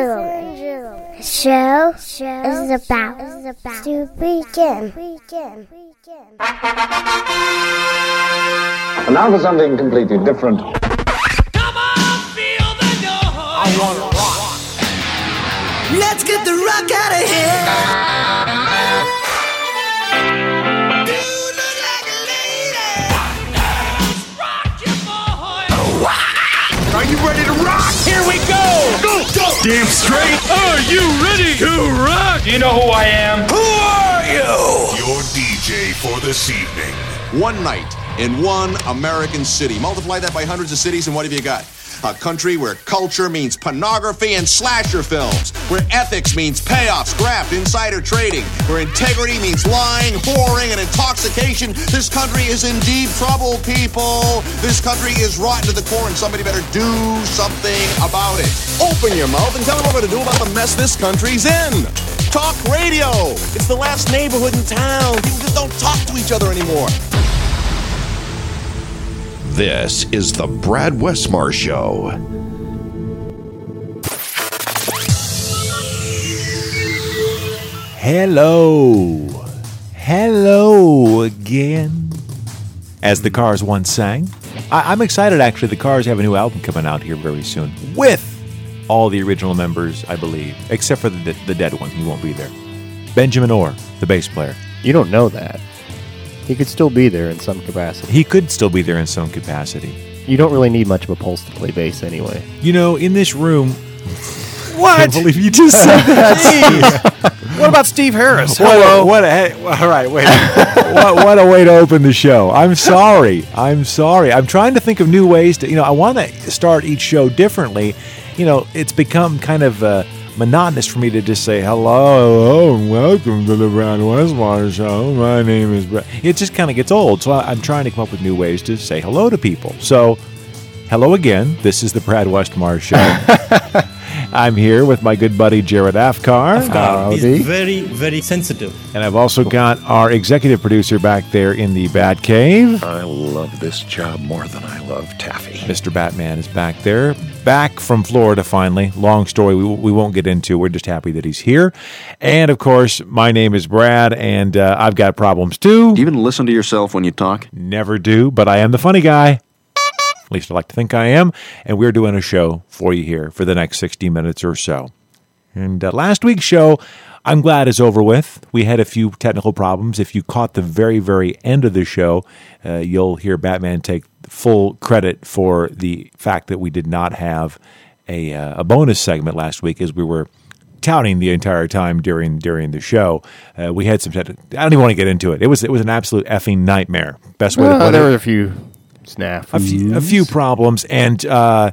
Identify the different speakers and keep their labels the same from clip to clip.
Speaker 1: gentlemen, the show is about to begin.
Speaker 2: And now for something completely different.
Speaker 3: Come on, feel the noise. I want to rock.
Speaker 4: Let's get the rock out of here. You look like a lady.
Speaker 3: Rock your boy.
Speaker 5: Are you ready to rock?
Speaker 3: Here we go.
Speaker 5: Go! Damn straight.
Speaker 3: Are you ready to rock? You know who I am.
Speaker 5: Who are you?
Speaker 6: Your DJ for this evening.
Speaker 7: One night in one American city. Multiply that by hundreds of cities, and what have you got? A country where culture means pornography and slasher films, where ethics means payoffs, graft, insider trading, where integrity means lying, whoring, and intoxication. This country is in deep trouble, people. This country is rotten to the core, and somebody better do something about it. Open your mouth and tell them what we're going to do about the mess this country's in. Talk radio. It's the last neighborhood in town. People just don't talk to each other anymore.
Speaker 6: This is the Brad Westmar Show.
Speaker 8: Hello again. As the Cars once sang. I'm excited, actually. The Cars have a new album coming out here very soon with all the original members, I believe, except for the dead one. He won't be there. Benjamin Orr, the bass player.
Speaker 9: You don't know that. He could still be there in some capacity.
Speaker 8: He could still be there in some capacity.
Speaker 9: You don't really need much of a pulse to play bass anyway.
Speaker 8: You know, in this room...
Speaker 9: What?
Speaker 8: I can't believe you just said that.
Speaker 9: What about Steve Harris?
Speaker 8: Hello. All right, wait. what a way to open the show. I'm sorry. I'm trying to think of new ways to... I want to start each show differently. It's become kind of... monotonous for me to just say hello and welcome to the Brad Westmar Show. My name is Brad. It just kind of gets old, so I'm trying to come up with new ways to say hello to people. So, hello again. This is the Brad Westmar Show. I'm here with my good buddy Jared Afkar.
Speaker 10: He's very, very sensitive.
Speaker 8: And I've also got our executive producer back there in the Bat Cave.
Speaker 6: I love this job more than I love taffy.
Speaker 8: Mr. Batman is back there. Back from Florida, finally. Long story we won't get into. We're just happy that he's here. And, of course, my name is Brad, and I've got problems, too.
Speaker 11: Do you even listen to yourself when you talk?
Speaker 8: Never do, but I am the funny guy. At least I like to think I am. And we're doing a show for you here for the next 60 minutes or so. And last week's show, I'm glad is over with. We had a few technical problems. If you caught the very, very end of the show, you'll hear Batman take full credit for the fact that we did not have a bonus segment last week, as we were touting the entire time during the show. We had some I don't even want to get into it. It was an absolute effing nightmare. Best way to put it.
Speaker 9: There were a few snafus.
Speaker 8: A few problems, and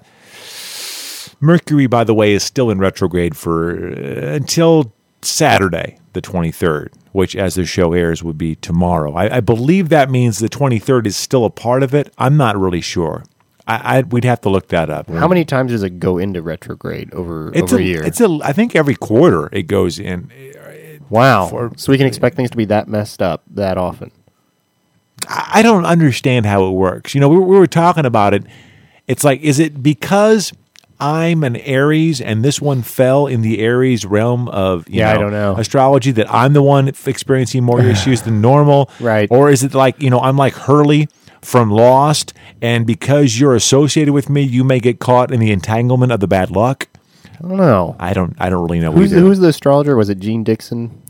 Speaker 8: Mercury, by the way, is still in retrograde for until Saturday, the 23rd, which, as the show airs, would be tomorrow. I believe that means the 23rd is still a part of it. I'm not really sure. We'd have to look that up.
Speaker 9: How many times does it go into retrograde over a year?
Speaker 8: I think every quarter it goes in.
Speaker 9: Wow. So we can expect things to be that messed up that often.
Speaker 8: I don't understand how it works. We were talking about it. It's like, is it because I'm an Aries and this one fell in the Aries realm of
Speaker 9: I don't know,
Speaker 8: astrology, that I'm the one experiencing more issues than normal?
Speaker 9: Right.
Speaker 8: Or is it like, I'm like Hurley from Lost, and because you're associated with me, you may get caught in the entanglement of the bad luck?
Speaker 9: I don't know.
Speaker 8: I don't really know.
Speaker 9: Who's the astrologer? Was it Jean Dixon?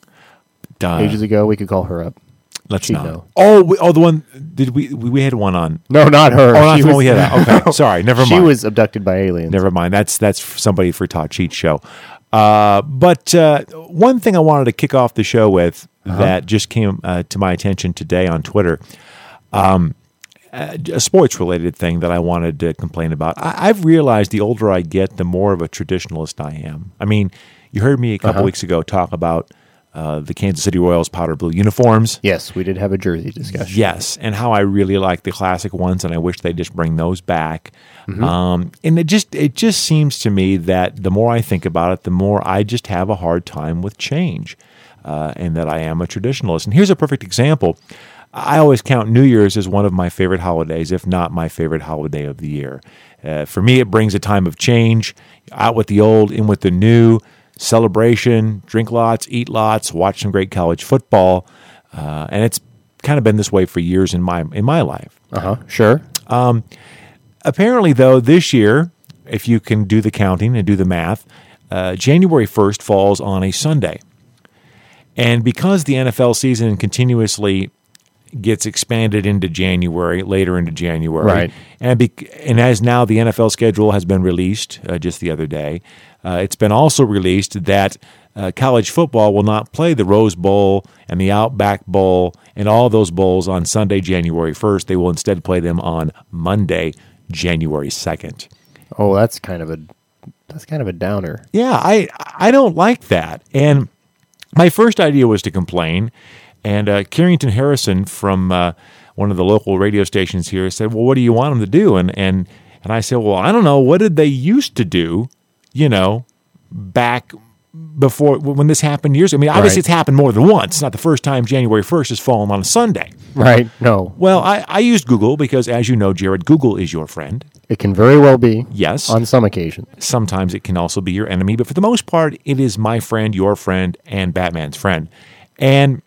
Speaker 8: Ages
Speaker 9: ago, we could call her up.
Speaker 8: Let's
Speaker 9: She'd
Speaker 8: not.
Speaker 9: know.
Speaker 8: The one. Did we had one on?
Speaker 9: No, not her.
Speaker 8: Oh, not the one we had. Okay, sorry. Never mind.
Speaker 9: She was abducted by aliens.
Speaker 8: Never mind. That's somebody for Todd Cheat Show. But one thing I wanted to kick off the show with that just came to my attention today on Twitter, a sports-related thing that I wanted to complain about. I've realized the older I get, the more of a traditionalist I am. I mean, you heard me a couple weeks ago talk about the Kansas City Royals powder blue uniforms.
Speaker 9: Yes, we did have a jersey discussion.
Speaker 8: Yes, and how I really like the classic ones, and I wish they'd just bring those back. And it just seems to me that the more I think about it, the more I just have a hard time with change, and that I am a traditionalist. And here's a perfect example. I always count New Year's as one of my favorite holidays, if not my favorite holiday of the year. For me, it brings a time of change, out with the old, in with the new, celebration, drink lots, eat lots, watch some great college football, and it's kind of been this way for years in my life.
Speaker 9: Sure.
Speaker 8: Apparently, though, this year, if you can do the counting and do the math, January 1st falls on a Sunday. And because the NFL season continuously gets expanded into January, later into January,
Speaker 9: right.
Speaker 8: And as now the NFL schedule has been released just the other day, it's been also released that college football will not play the Rose Bowl and the Outback Bowl and all those bowls on Sunday, January 1st. They will instead play them on Monday, January 2nd.
Speaker 9: Oh, that's kind of a downer.
Speaker 8: Yeah, I don't like that. And my first idea was to complain, and Carrington Harrison from one of the local radio stations here said, well, what do you want them to do? And I said, well, I don't know. What did they used to do, back before when this happened years ago? I mean, obviously it's happened more than once. It's not the first time January 1st has fallen on a Sunday.
Speaker 9: Right, no.
Speaker 8: Well, I used Google because, as you know, Jared, Google is your friend.
Speaker 9: It can very well be.
Speaker 8: Yes.
Speaker 9: On some occasions.
Speaker 8: Sometimes it can also be your enemy, but for the most part, it is my friend, your friend, and Batman's friend. And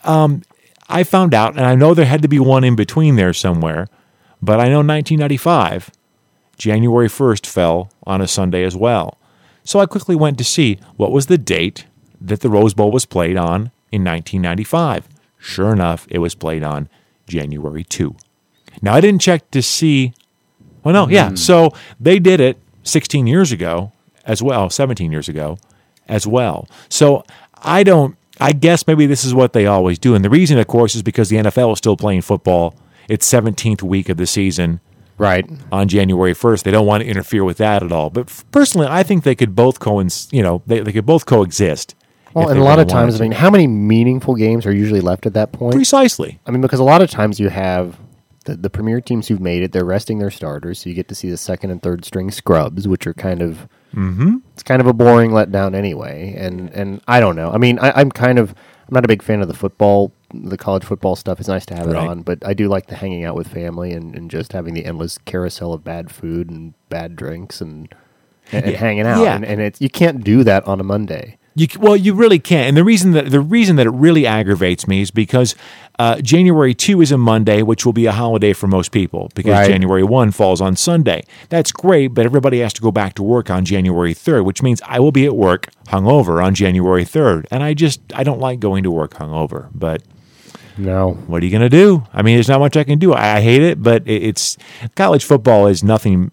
Speaker 8: I found out, and I know there had to be one in between there somewhere, but I know 1995, January 1st fell on a Sunday as well. So I quickly went to see what was the date that the Rose Bowl was played on in 1995. Sure enough, it was played on January 2. Now, I didn't check to see... Well, no, yeah. So they did it 16 years ago as well, 17 years ago as well. So I guess maybe this is what they always do. And the reason, of course, is because the NFL is still playing football. It's 17th week of the season.
Speaker 9: Right.
Speaker 8: On January 1st. They don't want to interfere with that at all. But personally, I think they could both they could both coexist.
Speaker 9: Well, and a lot of times, I mean, how many meaningful games are usually left at that point?
Speaker 8: Precisely.
Speaker 9: I mean, because a lot of times you have the premier teams who've made it, they're resting their starters, so you get to see the second and third string scrubs, which are kind of it's kind of a boring letdown anyway. And I don't know. I mean, I'm not a big fan of the college football stuff. It's nice to have it on, but I do like the hanging out with family and just having the endless carousel of bad food and bad drinks and hanging out.
Speaker 8: Yeah.
Speaker 9: And you can't do that on a Monday.
Speaker 8: You really can't. And the reason that it really aggravates me is because January 2 is a Monday, which will be a holiday for most people because January 1 falls on Sunday. That's great, but everybody has to go back to work on January 3rd, which means I will be at work hungover on January 3rd. And I don't like going to work hungover, but
Speaker 9: no.
Speaker 8: What are you going to do? I mean, there's not much I can do. I hate it, but it's college football is nothing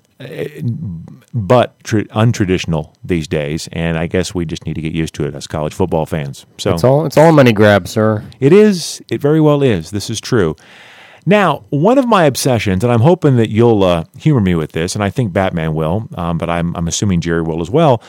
Speaker 8: but untraditional these days, and I guess we just need to get used to it as college football fans. So
Speaker 9: it's all a money grab, sir.
Speaker 8: It is. It very well is. This is true. Now, one of my obsessions, and I'm hoping that you'll humor me with this, and I think Batman will, but I'm assuming Jerry will as well.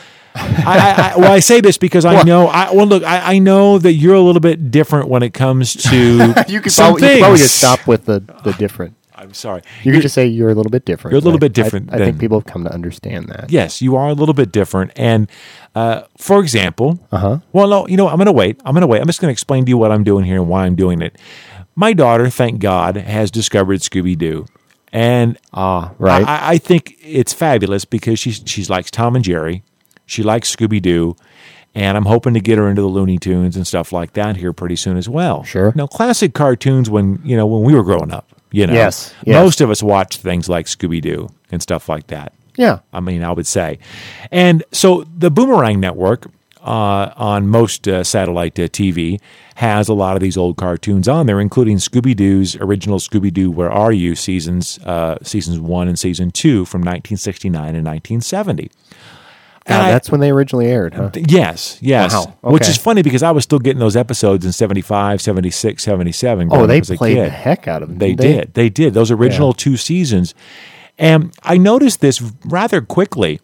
Speaker 8: I say this because I know. I know that you're a little bit different when it comes to
Speaker 9: you could
Speaker 8: some things.
Speaker 9: You probably just stop with the different.
Speaker 8: I'm sorry.
Speaker 9: You could just say you're a little bit different.
Speaker 8: You're a little bit different.
Speaker 9: I think people have come to understand that.
Speaker 8: Yes, you are a little bit different. And for example,
Speaker 9: well,
Speaker 8: no, I'm going to wait. I'm just going to explain to you what I'm doing here and why I'm doing it. My daughter, thank God, has discovered Scooby-Doo. And I think it's fabulous because she likes Tom and Jerry. She likes Scooby-Doo. And I'm hoping to get her into the Looney Tunes and stuff like that here pretty soon as well.
Speaker 9: Sure.
Speaker 8: Now, classic cartoons when we were growing up.
Speaker 9: Yes.
Speaker 8: Most of us watched things like Scooby-Doo and stuff like that.
Speaker 9: Yeah.
Speaker 8: I mean, I would say. And so the Boomerang Network on most satellite TV has a lot of these old cartoons on there, including Scooby-Doo's original Scooby-Doo Where Are You seasons 1 and season 2 from 1969 and 1970.
Speaker 9: That's when they originally aired, huh?
Speaker 8: Yes.
Speaker 9: Wow. Okay.
Speaker 8: Which is funny because I was still getting those episodes in 75, 76, 77.
Speaker 9: Oh, they played the heck out of them.
Speaker 8: They did. Those original 2 seasons. And I noticed this rather quickly.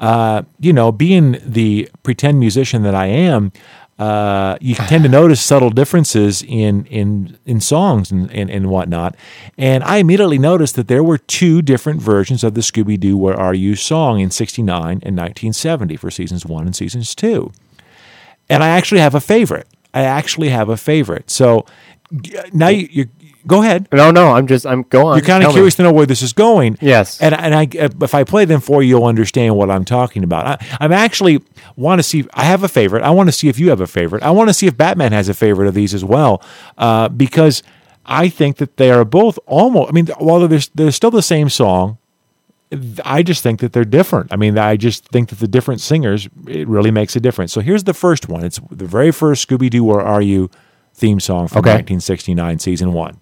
Speaker 8: Being the pretend musician that I am, you tend to notice subtle differences in songs and whatnot. And I immediately noticed that there were 2 different versions of the Scooby-Doo Where Are You song in 69 and 1970 for seasons 1 and seasons 2. And I actually have a favorite. So now Go ahead.
Speaker 9: No, I'm go on.
Speaker 8: You're kind of
Speaker 9: Tell
Speaker 8: curious
Speaker 9: me.
Speaker 8: to know where this is going.
Speaker 9: Yes.
Speaker 8: And if I play them for you, you'll understand what I'm talking about. I'm actually want to see. I have a favorite. I want to see if you have a favorite. I want to see if Batman has a favorite of these as well, because I think that they are both almost. I mean, while they're still the same song, I just think that they're different. I mean, I just think that the different singers, it really makes a difference. So here's the first one. It's the very first Scooby-Doo Where Are You theme song from 1969, season 1.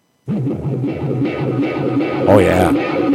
Speaker 8: Oh, yeah.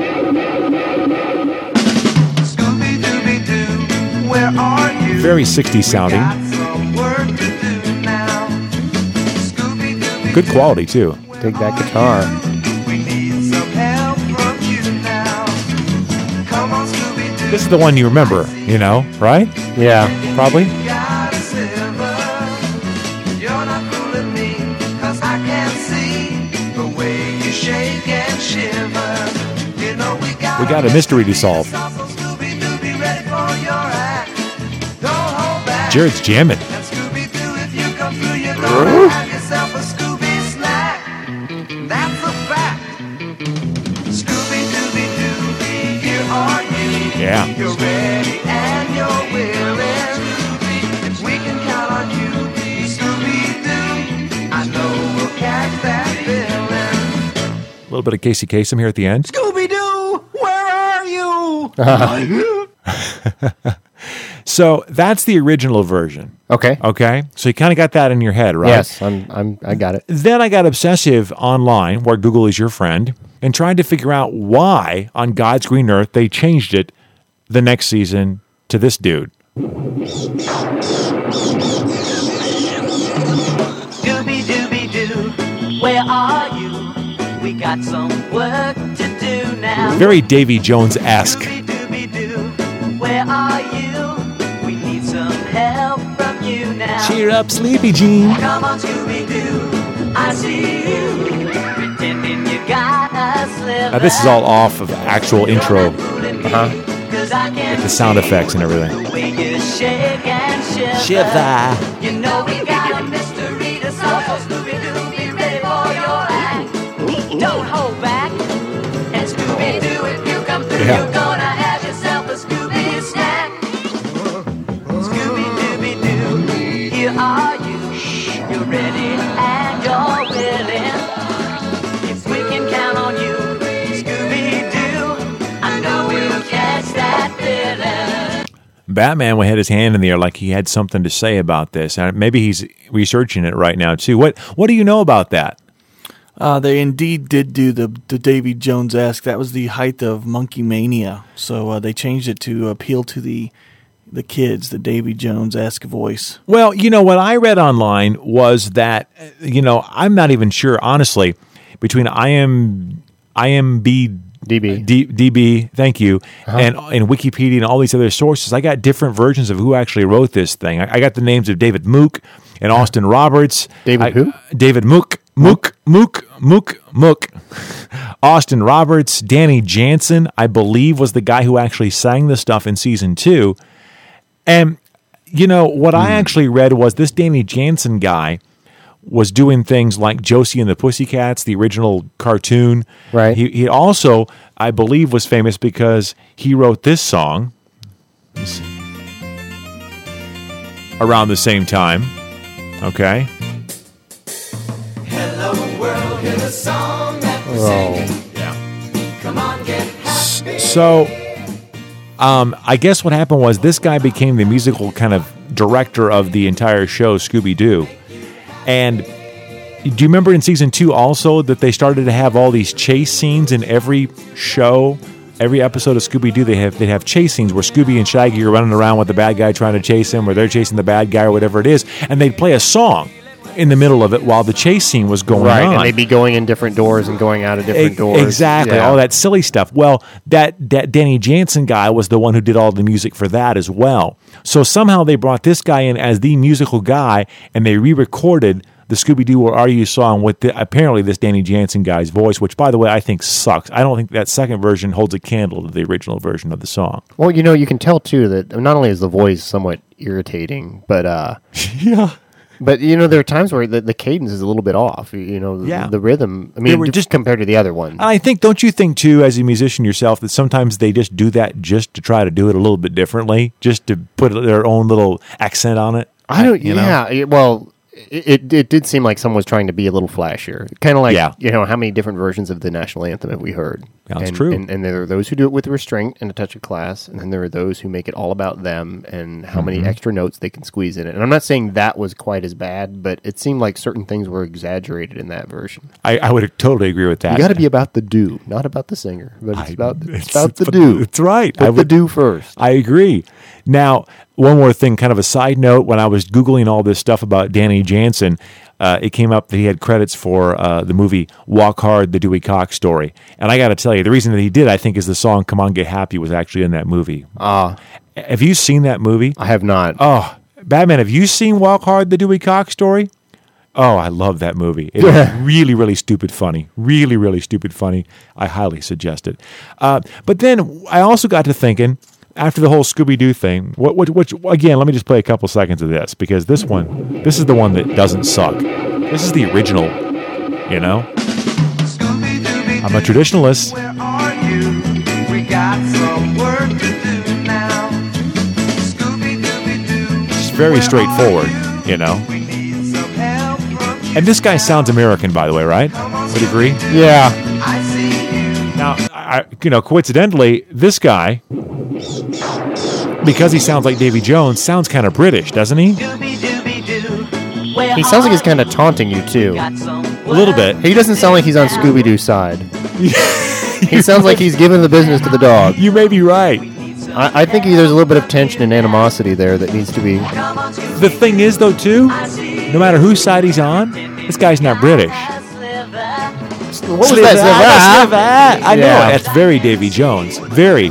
Speaker 4: Scooby-Dooby-Doo, where are you?
Speaker 8: Very 60s sounding.
Speaker 4: Got some work to do now. Scooby-Dooby-Doo,
Speaker 8: Good quality, too.
Speaker 9: Take that guitar.
Speaker 4: we need some help from you now. Come on, Scooby-Doo.
Speaker 8: This is the one you remember, right?
Speaker 9: Yeah.
Speaker 8: Probably.
Speaker 4: Got a silver. You're not fooling me, 'cause I can see the way you shake and shiver. You know we
Speaker 8: got a mystery to solve.
Speaker 4: Scooby-Doo, be ready for your act. Don't hold back.
Speaker 8: Jared's jamming.
Speaker 4: And Scooby-Doo, if you come through, you're gonna have yourself a Scooby snack. That's a fact. Scooby-Dooby-Doo, here are you.
Speaker 8: Yeah.
Speaker 4: You're ready and you're willing. We can count on you, Scooby-Doo. I know we'll catch that villain.
Speaker 8: A little bit of Casey Kasem here at the end.
Speaker 4: Scooby-Doo, where are you?
Speaker 8: So that's the original version.
Speaker 9: Okay.
Speaker 8: Okay. So you kind of got that in your head, right?
Speaker 9: Yes, I got it.
Speaker 8: Then I got obsessive online, where Google is your friend, and tried to figure out why on God's green earth they changed it the next season to this dude.
Speaker 3: Scooby-Dooby-Doo, where are you? We got some work to do now.
Speaker 8: Very Davy Jones-esque.
Speaker 3: Scooby-Dooby-Doo, where are you? We need some help from you now.
Speaker 8: Cheer up, Sleepy Jean.
Speaker 3: Come on, Scooby-Doo, I see you. Pretending you got a sliver.
Speaker 8: Now this is all off of actual intro.
Speaker 3: With
Speaker 8: the sound effects and everything.
Speaker 3: The way you shake and shiver.
Speaker 8: Shiver.
Speaker 3: You know we got a mystery to solve, so Scooby-Doo, be ready for your act. Don't hold back. And Scooby-Doo, if you come through,
Speaker 8: Yeah.
Speaker 3: you're gonna have yourself a Scooby snack. Scooby-Dooby-Doo, here are you. You're ready and you're willing. If we can count on you, Scooby-Doo, I know we'll catch that villain.
Speaker 8: Batman had his hand in the air like he had something to say about this. And maybe he's researching it right now, too. What do you know about that?
Speaker 12: They indeed did do the Davy Jones-esque. That was the height of Monkey Mania. So they changed it to appeal to the kids, the Davy Jones-esque voice.
Speaker 8: Well, what I read online was that, I'm not even sure, honestly, between DB, thank you, and Wikipedia and all these other sources, I got different versions of who actually wrote this thing. I got the names of David Mook and Austin Roberts.
Speaker 9: Who?
Speaker 8: David Mook. Austin Roberts, Danny Jansen, I believe, was the guy who actually sang the stuff in season 2. And, what I actually read was this Danny Jansen guy was doing things like Josie and the Pussycats, the original cartoon.
Speaker 9: Right.
Speaker 8: He also, I believe, was famous because he wrote this song around the same time. Okay.
Speaker 4: Hello world, hear the song that we're singing.
Speaker 8: Yeah.
Speaker 4: Come on, get happy.
Speaker 8: So, I guess what happened was this guy became the musical kind of director of the entire show, Scooby-Doo. And do you remember in season 2 also that they started to have all these chase scenes in every show? Every episode of Scooby-Doo, they'd have chase scenes where Scooby and Shaggy are running around with the bad guy trying to chase him, or they're chasing the bad guy, or whatever it is, and they'd play a song in the middle of it while the chase scene was going on.
Speaker 9: And they'd be going in different doors and going out of different doors.
Speaker 8: Exactly, all that silly stuff. Well, that Danny Jansen guy was the one who did all the music for that as well. So somehow they brought this guy in as the musical guy, and they re-recorded the Scooby-Doo Where Are You song with apparently this Danny Jansen guy's voice, which, by the way, I think sucks. I don't think that second version holds a candle to the original version of the song.
Speaker 9: Well, you can tell, too, that not only is the voice somewhat irritating, but
Speaker 8: yeah.
Speaker 9: But, there are times where the cadence is a little bit off, the rhythm. I mean, just compared to the other one.
Speaker 8: I think, don't you think, too, as a musician yourself, that sometimes they just do that just to try to do it a little bit differently, just to put their own little accent on it?
Speaker 9: Well, it did seem like someone was trying to be a little flashier. Kind of like, how many different versions of the national anthem have we heard?
Speaker 8: That's true.
Speaker 9: And there are those who do it with restraint and a touch of class, and then there are those who make it all about them and how many extra notes they can squeeze in it. And I'm not saying that was quite as bad, but it seemed like certain things were exaggerated in that version.
Speaker 8: I would totally agree with that.
Speaker 9: You got to be about the do, not about the singer, but it's about the do.
Speaker 8: That's right.
Speaker 9: Put the do first.
Speaker 8: I agree. Now, one more thing, kind of a side note, when I was Googling all this stuff about Danny Jansen, it came up that he had credits for the movie Walk Hard, the Dewey Cox Story. And I got to tell you, the reason that he did, I think, is the song Come On Get Happy was actually in that movie. Have you seen that movie?
Speaker 9: I have not.
Speaker 8: Oh, Batman, have you seen Walk Hard, the Dewey Cox Story? Oh, I love that movie. It is really, really stupid funny. Really, really stupid funny. I highly suggest it. But then I also got to thinking, after the whole Scooby-Doo thing, which again, let me just play a couple seconds of this, because this is the one that doesn't suck. This is the original, I'm a traditionalist.
Speaker 4: Where are you? We got some work to do now. Scooby-Dooby-Doo.
Speaker 8: It's very straightforward,
Speaker 4: We need some help from you.
Speaker 8: And this guy sounds American, by the way, right? Would you agree?
Speaker 9: Yeah.
Speaker 4: I see you.
Speaker 8: Now, coincidentally, this guy, because he sounds like Davy Jones, sounds kind of British, doesn't he?
Speaker 9: He sounds like he's kind of taunting you, too.
Speaker 8: A little bit.
Speaker 9: He doesn't sound like he's on Scooby-Doo's side. He sounds like he's giving the business to the dog.
Speaker 8: You may be right.
Speaker 9: I think there's a little bit of tension and animosity there that needs to be...
Speaker 8: The thing is, though, too, no matter whose side he's on, this guy's not British.
Speaker 9: What was that?
Speaker 8: I know. That's very Davy Jones. Very.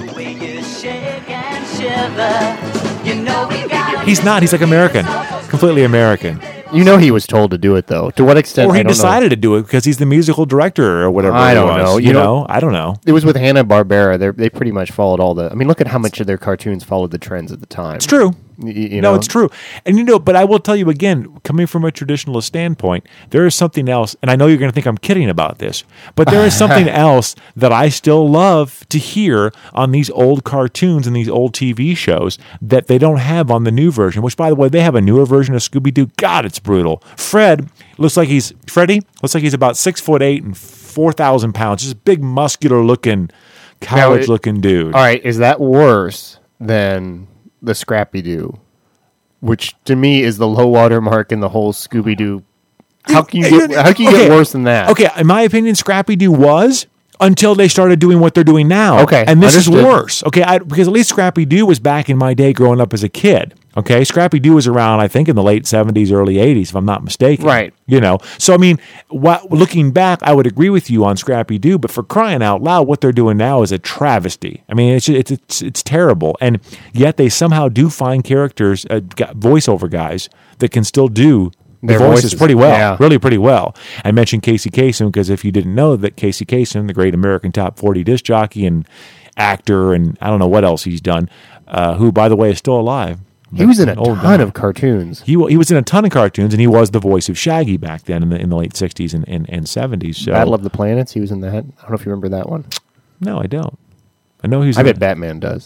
Speaker 8: He's not. He's like American. Completely American.
Speaker 9: He was told to do it, though. To what extent?
Speaker 8: Or he decided to do it because he's the musical director or whatever.
Speaker 9: I don't know.
Speaker 8: I don't know.
Speaker 9: It was with Hanna-Barbera. They pretty much followed all the... I mean, look at how much of their cartoons followed the trends at the time.
Speaker 8: It's true.
Speaker 9: No,
Speaker 8: it's true. And but I will tell you again, coming from a traditionalist standpoint, there is something else, and I know you're going to think I'm kidding about this, but there is something else that I still love to hear on these old cartoons and these old TV shows that they don't have on the new version, which, by the way, they have a newer version of Scooby-Doo. God, it's brutal. Freddie looks like he's about 6'8" and 4,000 pounds. Just a big, muscular-looking, college-looking dude.
Speaker 9: All right, is that worse than the Scrappy-Doo, which to me is the low water mark in the whole Scooby-Doo? How can you get worse than that?
Speaker 8: Okay, in my opinion, Scrappy-Doo was until they started doing what they're doing now.
Speaker 9: Okay,
Speaker 8: and this
Speaker 9: understood.
Speaker 8: is worse. Okay, because at least Scrappy-Doo was back in my day growing up as a kid. Okay, Scrappy-Doo was around, I think, in the late 70s, early 80s, if I'm not mistaken.
Speaker 9: Right.
Speaker 8: So I mean, looking back, I would agree with you on Scrappy-Doo, but for crying out loud, what they're doing now is a travesty. I mean, it's terrible, and yet they somehow do find characters, voiceover guys, that can still do the voices pretty well, really pretty well. I mentioned Casey Kasem because if you didn't know that Casey Kasem, the great American Top 40 disc jockey and actor, and I don't know what else he's done, who, by the way, is still alive.
Speaker 9: He was in a ton of cartoons.
Speaker 8: He was in a ton of cartoons, and he was the voice of Shaggy back then in the late 60s and 70s. So.
Speaker 9: Battle of the Planets, he was in that. I don't know if you remember that one.
Speaker 8: No, I don't. I know he's...
Speaker 9: I bet Batman does.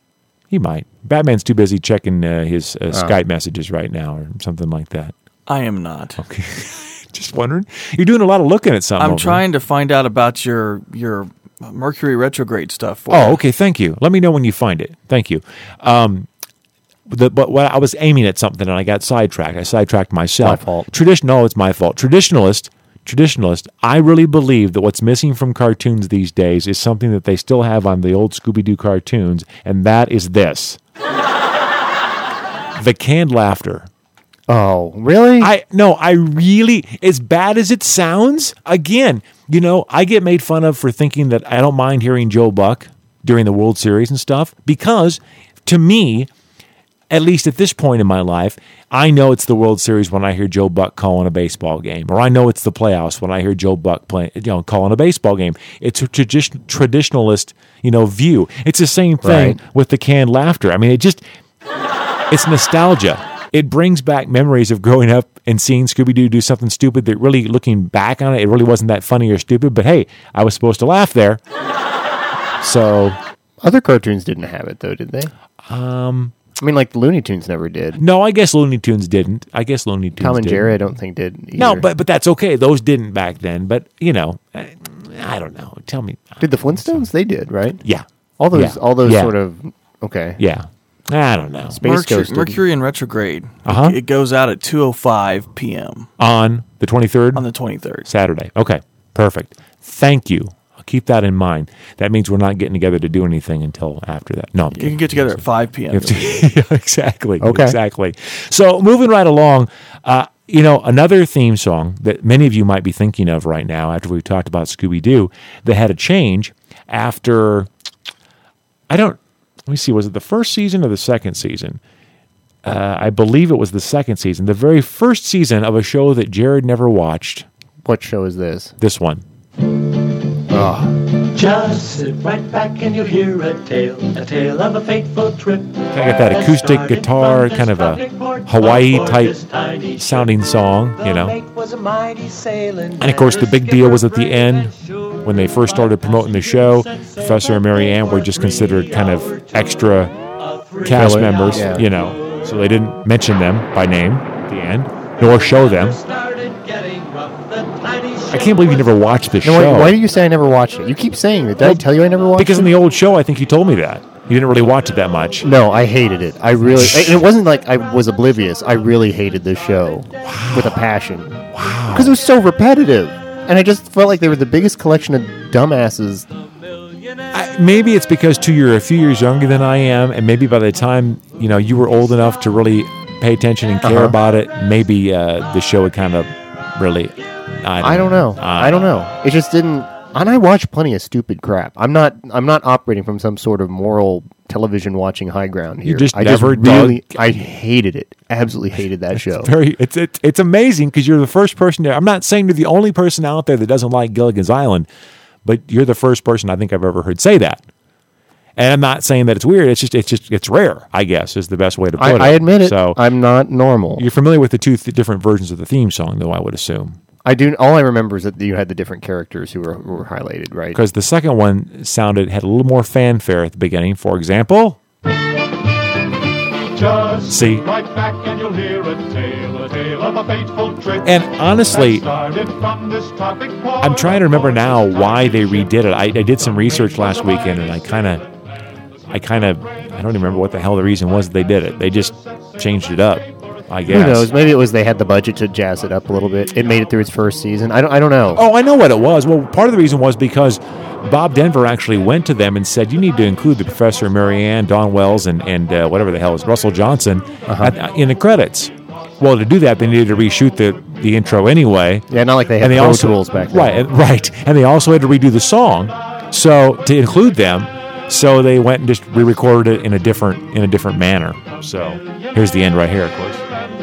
Speaker 8: He might. Batman's too busy checking his Skype messages right now or something like that.
Speaker 12: I am not.
Speaker 8: Okay. Just wondering. You're doing a lot of looking at something.
Speaker 12: I'm trying to find out about your Mercury retrograde stuff.
Speaker 8: Okay. Thank you. Let me know when you find it. Thank you. But I was aiming at something and I got sidetracked. I sidetracked myself.
Speaker 9: My fault.
Speaker 8: No, it's my fault. Traditionalist, I really believe that what's missing from cartoons these days is something that they still have on the old Scooby-Doo cartoons, and that is this. The canned laughter.
Speaker 9: Oh, really?
Speaker 8: I really, as bad as it sounds, again, I get made fun of for thinking that I don't mind hearing Joe Buck during the World Series and stuff, because to me, at least at this point in my life, I know it's the World Series when I hear Joe Buck calling a baseball game, or I know it's the playoffs when I hear Joe Buck calling a baseball game. It's a traditionalist, view. It's the same thing with the canned laughter. I mean, it's nostalgia. it brings back memories of growing up and seeing Scooby-Doo do something stupid that really, looking back on it, it really wasn't that funny or stupid. But hey, I was supposed to laugh there. So
Speaker 9: other cartoons didn't have it, though, did they? I mean, like Looney Tunes never did.
Speaker 8: No, I guess Looney Tunes didn't.
Speaker 9: Tom and Jerry, I don't think did either.
Speaker 8: No, but that's okay. Those didn't back then. But, you know, I don't know. Tell me.
Speaker 9: Did the Flintstones? They did, right?
Speaker 8: Yeah.
Speaker 9: All those
Speaker 8: Yeah.
Speaker 9: sort of, okay.
Speaker 8: Yeah. I don't know.
Speaker 9: Space Ghost didn't.
Speaker 12: Mercury in Retrograde.
Speaker 8: Uh-huh.
Speaker 12: It goes out at 2:05 p.m.
Speaker 8: On the 23rd?
Speaker 12: On the 23rd.
Speaker 8: Saturday. Okay. Perfect. Thank you. I'll keep that in mind. That means we're not getting together to do anything until after that. No.
Speaker 12: You can get together at 5 p.m.
Speaker 8: Exactly.
Speaker 9: Okay.
Speaker 8: Exactly. So moving right along, you know, another theme song that many of you might be thinking of right now after we've talked about Scooby-Doo that had a change after, let me see, was it the first season or the second season? I believe it was the second season. The very first season of a show that Jared never watched.
Speaker 9: What show is this?
Speaker 8: This one.
Speaker 3: Just sit right back and you'll hear a tale of a fateful trip.
Speaker 8: I got that acoustic guitar, kind of a Hawaii type sounding song, you know. And of course, the big deal was at the end when they first started promoting the show. Professor and Mary Ann were just considered kind of extra cast members, you know. So they didn't mention them by name at the end, nor show them. I can't believe you never watched this show.
Speaker 9: Why do you say I never watched it? You keep saying that. Did I tell you I never watched it?
Speaker 8: Because in the old show, I think you told me that. You didn't really watch it that much.
Speaker 9: No, I hated it. I really... and it wasn't like I was oblivious. I really hated this show with a passion.
Speaker 8: Wow.
Speaker 9: Because it was so repetitive. And I just felt like they were the biggest collection of dumbasses.
Speaker 8: Maybe it's because, too, you're a few years younger than I am, and maybe by the time, you know, you were old enough to really pay attention and care about it, maybe the show would kind of really... I don't know.
Speaker 9: I don't know. It just didn't. And I watch plenty of stupid crap. I'm not operating from some sort of moral television watching high ground here. I hated it. Absolutely hated that show.
Speaker 8: It's amazing because you're the first person there. I'm not saying you're the only person out there that doesn't like Gilligan's Island, but you're the first person I think I've ever heard say that. And I'm not saying that it's weird. It's rare, I guess, is the best way to put it.
Speaker 9: I admit it.
Speaker 8: So
Speaker 9: I'm not normal.
Speaker 8: You're familiar with the two different versions of the theme song, though, I would assume.
Speaker 9: I do. All I remember is that you had the different characters who were highlighted, right?
Speaker 8: Because the second one had a little more fanfare at the beginning. For example, see,
Speaker 13: right back and you'll hear a tale of a fateful trip.
Speaker 8: And honestly, I'm trying to remember now why they redid it. I did some research last weekend, and I don't remember what the hell the reason was that they did it. They just changed it up. I guess.
Speaker 9: Who knows? Maybe it was they had the budget to jazz it up a little bit. It made it through its first season. I don't know.
Speaker 8: Oh, I know what it was. Well, part of the reason was because Bob Denver actually went to them and said, you need to include the Professor and Mary Ann, Don Wells, and whatever the hell is Russell Johnson in the credits. Well, to do that, they needed to reshoot the intro anyway.
Speaker 9: Yeah, not like they had Pro Tools back then.
Speaker 8: Right. And they also had to redo the song so to include them. So they went and just re-recorded it in a different manner. So here's the end right here, of course.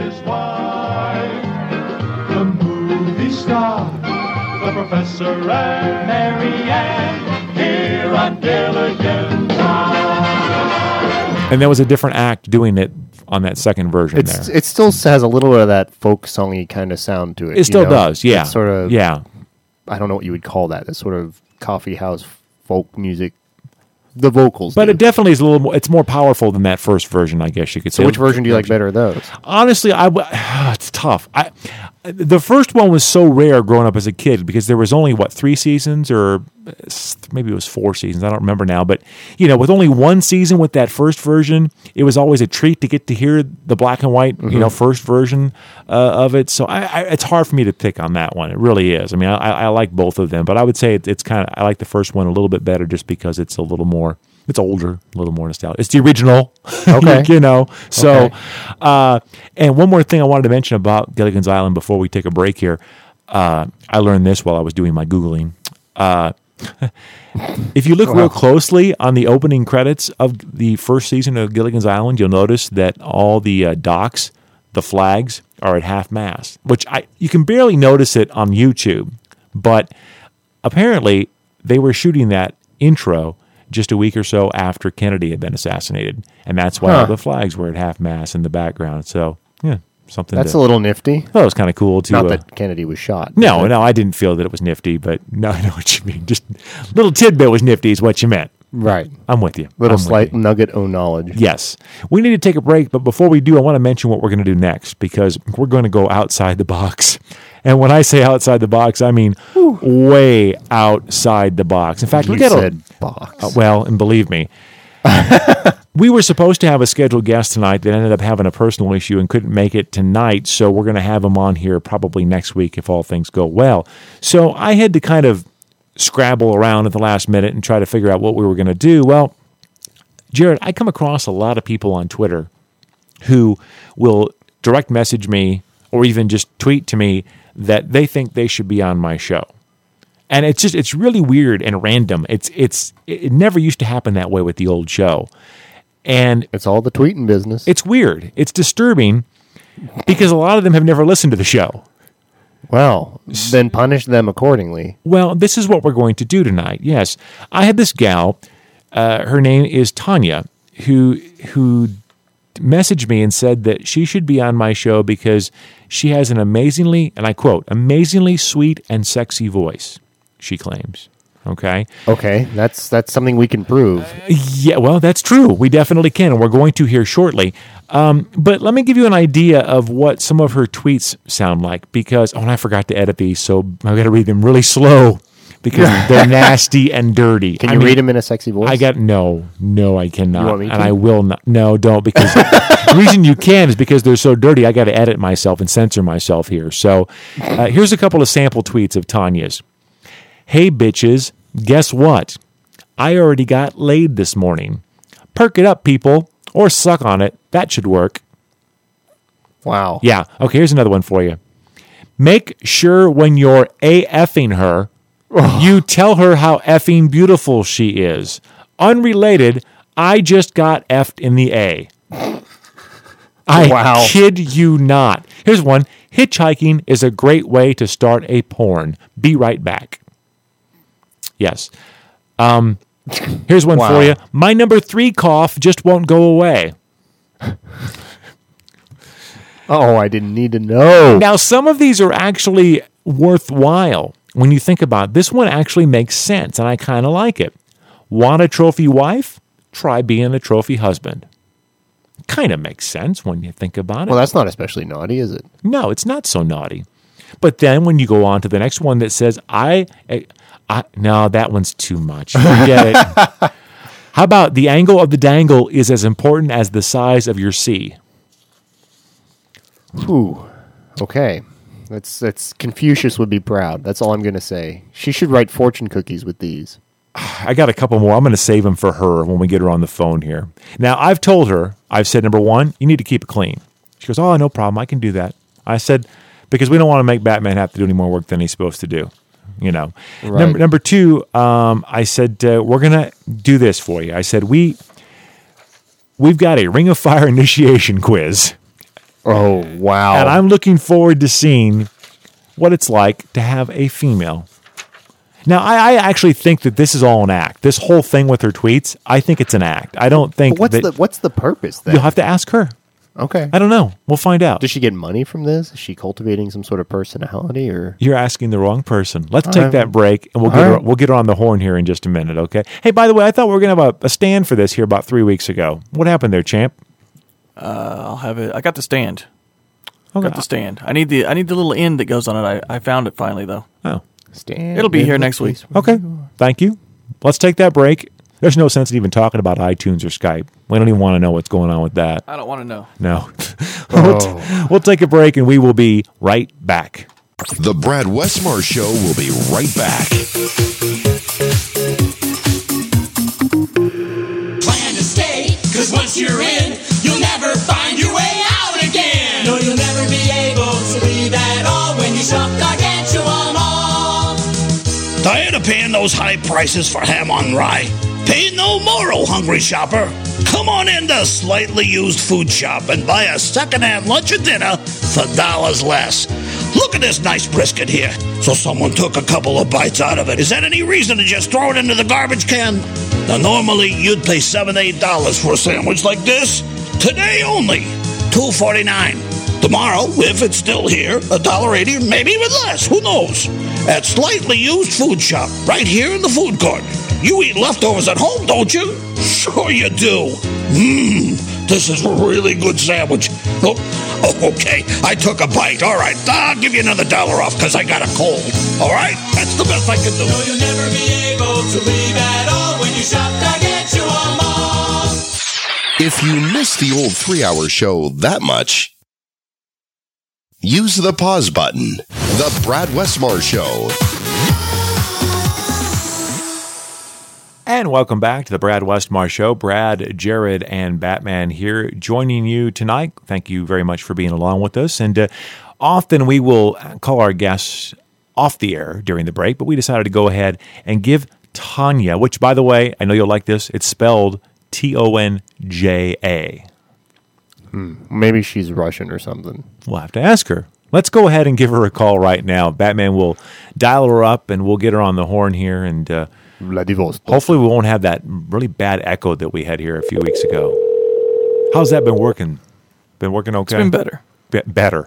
Speaker 13: The movie star, the Professor and Mary Ann, here on Gilligan's Island.
Speaker 8: And there was a different act doing it on that second version.
Speaker 9: It still has a little bit of that folk songy kind of sound to it.
Speaker 8: It still does, yeah.
Speaker 9: It's sort of,
Speaker 8: yeah.
Speaker 9: I don't know what you would call that. That sort of coffee house folk music. The vocals,
Speaker 8: but it definitely is a little more. It's more powerful than that first version, I guess you could say.
Speaker 9: So, which version do you like better of those?
Speaker 8: Honestly, it's tough. The first one was so rare growing up as a kid because there was only 3 seasons, or maybe it was 4 seasons. I don't remember now. But with only 1 season with that first version, it was always a treat to get to hear the black and white, first version of it. So it's hard for me to pick on that one. It really is. I mean, I like both of them, but I would say it's kind of I like the first one a little bit better just because it's a little more. It's older, a little more nostalgic. It's the original,
Speaker 9: okay.
Speaker 8: So, and one more thing I wanted to mention about Gilligan's Island before we take a break here. I learned this while I was doing my Googling. If you look real closely on the opening credits of the first season of Gilligan's Island, you'll notice that all the docks, the flags, are at half-mast, which you can barely notice it on YouTube. But apparently, they were shooting that intro just a week or so after Kennedy had been assassinated. And that's why all the flags were at half-mast in the background. So Yeah, something.
Speaker 9: That's a little nifty.
Speaker 8: That was kind of cool too.
Speaker 9: Not that Kennedy was shot.
Speaker 8: No, I didn't feel that it was nifty, but no, I know what you mean. Just little tidbit was nifty is what you meant.
Speaker 9: Right.
Speaker 8: I'm with you.
Speaker 9: Little slight nugget of knowledge.
Speaker 8: Yes. We need to take a break, but before we do, I want to mention what we're going to do next because we're going to go outside the box. And when I say outside the box, I mean way outside the box. In fact,
Speaker 9: you said box.
Speaker 8: Well, and believe me, we were supposed to have a scheduled guest tonight that ended up having a personal issue and couldn't make it tonight, so we're going to have him on here probably next week if all things go well. So I had to kind of scrabble around at the last minute and try to figure out what we were going to do. Well, Jared, I come across a lot of people on Twitter who will direct message me or even just tweet to me that they think they should be on my show. And it's really weird and random. It never used to happen that way with the old show. And
Speaker 9: it's all the tweeting business.
Speaker 8: It's weird. It's disturbing because a lot of them have never listened to the show.
Speaker 9: Well, then punish them accordingly.
Speaker 8: Well, this is what we're going to do tonight. Yes. I had this gal, her name is Tanya, who messaged me and said that she should be on my show because she has an amazingly, and I quote, amazingly sweet and sexy voice, she claims. Okay.
Speaker 9: Okay, that's something we can prove.
Speaker 8: Yeah, well, that's true. We definitely can, and we're going to here shortly. But let me give you an idea of what some of her tweets sound like because, and I forgot to edit these, so I've got to read them really slow because they're nasty and dirty.
Speaker 9: Can you read them in a sexy voice?
Speaker 8: No, I cannot.
Speaker 9: You want me to?
Speaker 8: And I will not. No, don't, because the reason you can is because they're so dirty, I got to edit myself and censor myself here. So here's a couple of sample tweets of Tanya's. Hey, bitches, guess what? I already got laid this morning. Perk it up, people, or suck on it. That should work.
Speaker 9: Wow.
Speaker 8: Yeah. Okay, here's another one for you. Make sure when you're AFing her, you tell her how effing beautiful she is. Unrelated, I just got effed in the A. I kid you not. Here's one. Hitchhiking is a great way to start a porn. Be right back. Yes. Here's one for you. My number 3 cough just won't go away.
Speaker 9: Oh, I didn't need to know.
Speaker 8: Now, some of these are actually worthwhile when you think about it. This one actually makes sense, and I kind of like it. Want a trophy wife? Try being a trophy husband. Kind of makes sense when you think about it.
Speaker 9: Well, that's not especially naughty, is it?
Speaker 8: No, it's not so naughty. But then when you go on to the next one that says, no, that one's too much. Forget it. How about the angle of the dangle is as important as the size of your C?
Speaker 9: Ooh, okay. That's Confucius would be proud. That's all I'm going to say. She should write fortune cookies with these.
Speaker 8: I got a couple more. I'm going to save them for her when we get her on the phone here. Now, I've told her, I've said, number 1, you need to keep it clean. She goes, oh, no problem. I can do that. I said, because we don't want to make Batman have to do any more work than he's supposed to do. You know.
Speaker 9: Right.
Speaker 8: Number 2, I said, we're going to do this for you. I said, we've got a Ring of Fire initiation quiz.
Speaker 9: Oh, wow.
Speaker 8: And I'm looking forward to seeing what it's like to have a female. Now, I actually think that this is all an act. This whole thing with her tweets, I think it's an act. I don't think
Speaker 9: what's the purpose then?
Speaker 8: You'll have to ask her.
Speaker 9: Okay.
Speaker 8: I don't know. We'll find out.
Speaker 9: Does she get money from this? Is she cultivating some sort of personality, or?
Speaker 8: You're asking the wrong person. Let's take that break, and we'll get her on the horn here in just a minute, okay? Hey, by the way, I thought we were going to have a stand for this here about 3 weeks ago. What happened there, champ?
Speaker 12: I'll have it. I got the stand. Okay. Got the stand. I need the little end that goes on it. I found it finally, though.
Speaker 8: Oh.
Speaker 9: Stand.
Speaker 12: It'll be here next week.
Speaker 8: Okay. Thank you. Let's take that break. There's no sense in even talking about iTunes or Skype. We don't even want to know what's going on with that.
Speaker 12: I don't want to know.
Speaker 8: No. We'll take a break, and we will be right back.
Speaker 6: The Brad Westmar Show will be right back.
Speaker 3: Plan to stay, because once you're in, you'll never find your way out again. No, you'll never be able to leave at all when you shop Gargantuan Mall.
Speaker 14: Tired of paying those high prices for ham on rye? Pay no more, oh hungry shopper. Come on into Slightly Used Food Shop and buy a secondhand lunch or dinner for $1 less. Look at this nice brisket here. So someone took a couple of bites out of it. Is that any reason to just throw it into the garbage can? Now normally you'd pay $7-8 for a sandwich like this. Today only $2.49. Tomorrow, if it's still here, $1.80 or maybe even less, who knows? At Slightly Used Food Shop, right here in the food court. You eat leftovers at home, don't you? Sure you do. This is a really good sandwich. Oh, okay, I took a bite. All right, I'll give you another $1 off because I got a cold. All right, that's the best I can do.
Speaker 3: No, you'll never be able to leave at all when you shop back at your mall.
Speaker 6: If you miss the old 3-hour show that much, use the pause button. The Brad Westmore Show.
Speaker 8: And welcome back to the Brad Westmore Show. Brad, Jared, and Batman here joining you tonight. Thank you very much for being along with us. And often we will call our guests off the air during the break, but we decided to go ahead and give Tanya, which, by the way, I know you'll like this, it's spelled Tonja.
Speaker 9: Maybe she's Russian or something.
Speaker 8: We'll have to ask her. Let's go ahead and give her a call right now. Batman will dial her up, and we'll get her on the horn here, and hopefully we won't have that really bad echo that we had here a few weeks ago. How's that been working? Been working okay?
Speaker 12: It's been better.
Speaker 8: Better.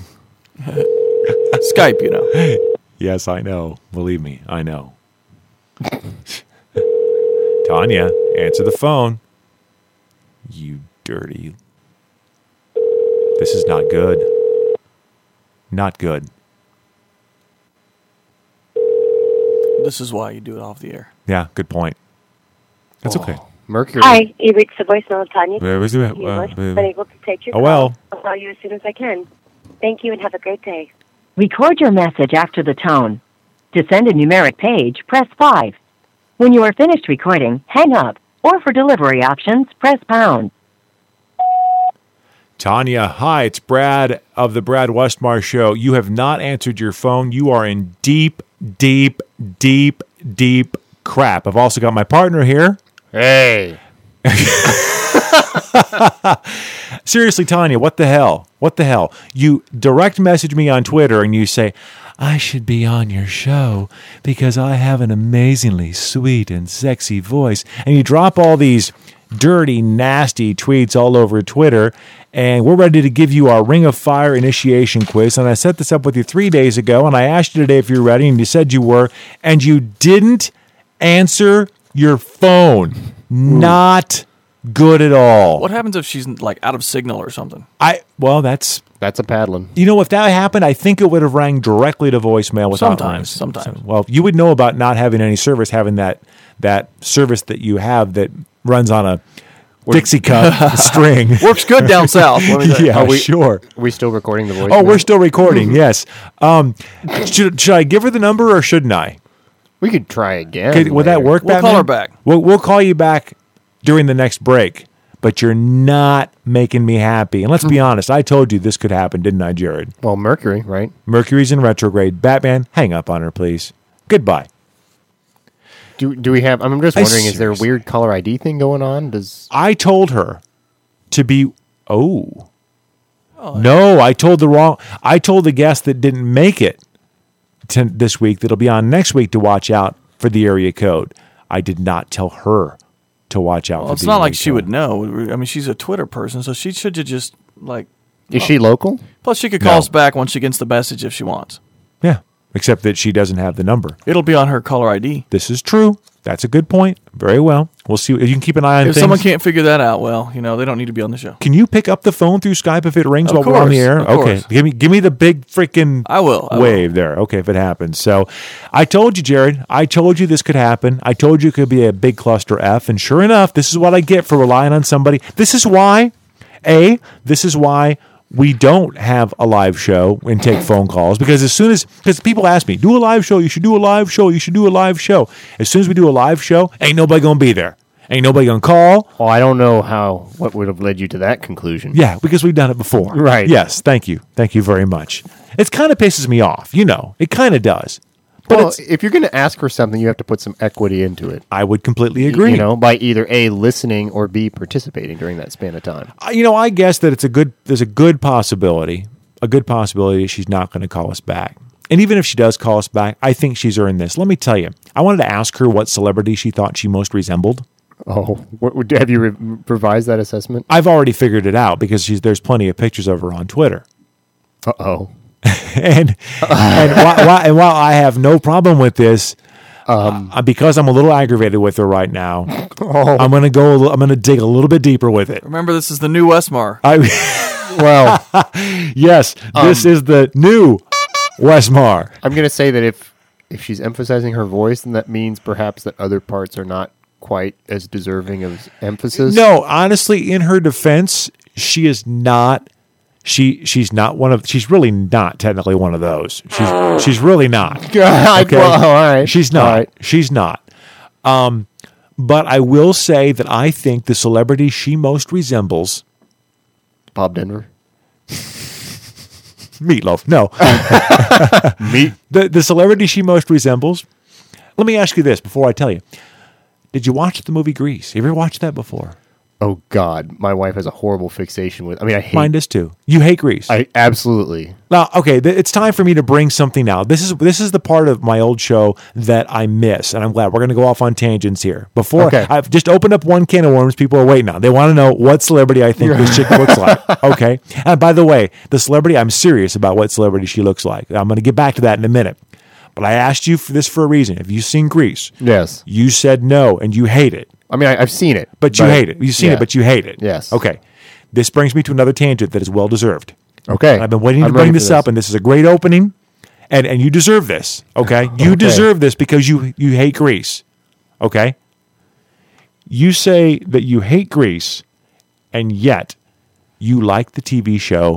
Speaker 12: Skype, you know.
Speaker 8: Yes, I know. Believe me, I know. Tanya, answer the phone. You dirty. This is not good. Not good.
Speaker 12: This is why you do it off the air.
Speaker 8: Yeah, good point. That's okay.
Speaker 9: Mercury.
Speaker 15: Hi, you reached the voicemail of Tanya.
Speaker 8: Was it?
Speaker 15: Been able to take your
Speaker 8: Oh,
Speaker 15: call.
Speaker 8: well.
Speaker 15: I'll call you as soon as I can. Thank you and have a great day.
Speaker 16: Record your message after the tone. To send a numeric page, press 5. When you are finished recording, hang up. Or for delivery options, press pound.
Speaker 8: Tanya, hi, it's Brad of the Brad Westmore Show. You have not answered your phone. You are in deep crap. I've also got my partner here.
Speaker 9: Hey.
Speaker 8: Seriously, Tanya, what the hell? What the hell? You direct message me on Twitter and you say, I should be on your show because I have an amazingly sweet and sexy voice. And you drop all these dirty, nasty tweets all over Twitter, and we're ready to give you our Ring of Fire initiation quiz. And I set this up with you 3 days ago, and I asked you today if you're ready, and you said you were, and you didn't answer your phone. Not good at all.
Speaker 12: What happens if she's like out of signal or something?
Speaker 8: Well, that's
Speaker 9: a paddling.
Speaker 8: You know, if that happened, I think it would have rang directly to voicemail without
Speaker 12: Sometimes.
Speaker 8: Well, you would know about not having any service, having that service that you have that runs on a Dixie cup string.
Speaker 12: Works good down south.
Speaker 8: Yeah, sure.
Speaker 9: Are we still recording the voice?
Speaker 8: Oh, we're still recording, yes. Should I give her the number or shouldn't I?
Speaker 9: We could try again.
Speaker 8: Would that work,
Speaker 12: We'll
Speaker 8: Batman?
Speaker 12: call her back.
Speaker 8: We'll call you back during the next break, but you're not making me happy. And let's be honest, I told you this could happen, didn't I, Jared?
Speaker 9: Well, Mercury, right?
Speaker 8: Mercury's in retrograde. Batman, hang up on her, please. Goodbye.
Speaker 9: Do we have? I'm just wondering, is there a weird caller ID thing going on?
Speaker 8: I told her to be. No, I told the guest that didn't make it this week that'll be on next week to watch out for the area code. I did not tell her to watch out.
Speaker 12: Well, it's not like she would know. I mean, she's a Twitter person, so she should just like.
Speaker 9: Is she local?
Speaker 12: Plus, she could call us back once she gets the message if she wants.
Speaker 8: Yeah, except that she doesn't have the number.
Speaker 12: It'll be on her caller ID.
Speaker 8: This is true. That's a good point. Very well. We'll see. You can keep an eye on
Speaker 12: If
Speaker 8: things.
Speaker 12: someone can't figure that out, well, they don't need to be on the show.
Speaker 8: Can you pick up the phone through Skype if it rings
Speaker 12: Of
Speaker 8: while we're on the
Speaker 12: course,
Speaker 8: air?
Speaker 12: of
Speaker 8: Okay.
Speaker 12: course.
Speaker 8: Give me the big freaking
Speaker 12: I will.
Speaker 8: wave there. Okay, if it happens. So I told you, Jared, I told you this could happen. I told you it could be a big cluster F. And sure enough, this is what I get for relying on somebody. This is why we don't have a live show and take phone calls, because because people ask me, do a live show, you should do a live show, you should do a live show. As soon as we do a live show, ain't nobody going to be there. Ain't nobody going to call.
Speaker 9: Well, I don't know what would have led you to that conclusion.
Speaker 8: Yeah, because we've done it before.
Speaker 9: Right.
Speaker 8: Yes, thank you. Thank you very much. It kind of pisses me off. It kind of does. But
Speaker 9: if you're going to ask for something, you have to put some equity into it.
Speaker 8: I would completely agree.
Speaker 9: By either A, listening, or B, participating during that span of time.
Speaker 8: I guess that there's a good possibility she's not going to call us back. And even if she does call us back, I think she's earned this. Let me tell you, I wanted to ask her what celebrity she thought she most resembled.
Speaker 9: Oh, have you revised that assessment?
Speaker 8: I've already figured it out because there's plenty of pictures of her on Twitter.
Speaker 9: Uh-oh.
Speaker 8: and while I have no problem with this, because I'm a little aggravated with her right now, I'm going to dig a little bit deeper with it.
Speaker 12: Remember, this is the new Westmar.
Speaker 9: Well,
Speaker 8: yes, this is the new Westmar.
Speaker 9: I'm going to say that if she's emphasizing her voice, then that means perhaps that other parts are not quite as deserving of emphasis.
Speaker 8: No, honestly, in her defense, she is not. She's not one of. She's really not technically one of those. She's really not. Okay?
Speaker 9: Well, all right.
Speaker 8: She's not.
Speaker 9: All right.
Speaker 8: She's not. But I will say that I think the celebrity she most resembles,
Speaker 9: Bob Denver.
Speaker 8: Meatloaf. No.
Speaker 9: Meat.
Speaker 8: The celebrity she most resembles. Let me ask you this before I tell you. Did you watch the movie Grease? You ever watched that before?
Speaker 9: Oh God, my wife has a horrible fixation with. I mean, I hate.
Speaker 8: Mine does too. You hate Grease.
Speaker 9: I absolutely.
Speaker 8: Now, okay, it's time for me to bring something out. This is the part of my old show that I miss, and I'm glad we're going to go off on tangents here. Before I've just opened up one can of worms. People are waiting on. They want to know what celebrity I think this chick looks like. Okay, and by the way, the celebrity, I'm serious about what celebrity she looks like. I'm going to get back to that in a minute. But I asked you for this for a reason. Have you seen Grease?
Speaker 9: Yes.
Speaker 8: You said no, and you hate it.
Speaker 9: I mean, I've seen it.
Speaker 8: But you hate it. You've seen it, but you hate it.
Speaker 9: Yes.
Speaker 8: Okay. This brings me to another tangent that is well deserved.
Speaker 9: Okay.
Speaker 8: And I've been waiting to bring this up, and this is a great opening, and you deserve this. Okay. You deserve this because you hate Grease. Okay. You say that you hate Grease, and yet you like the TV show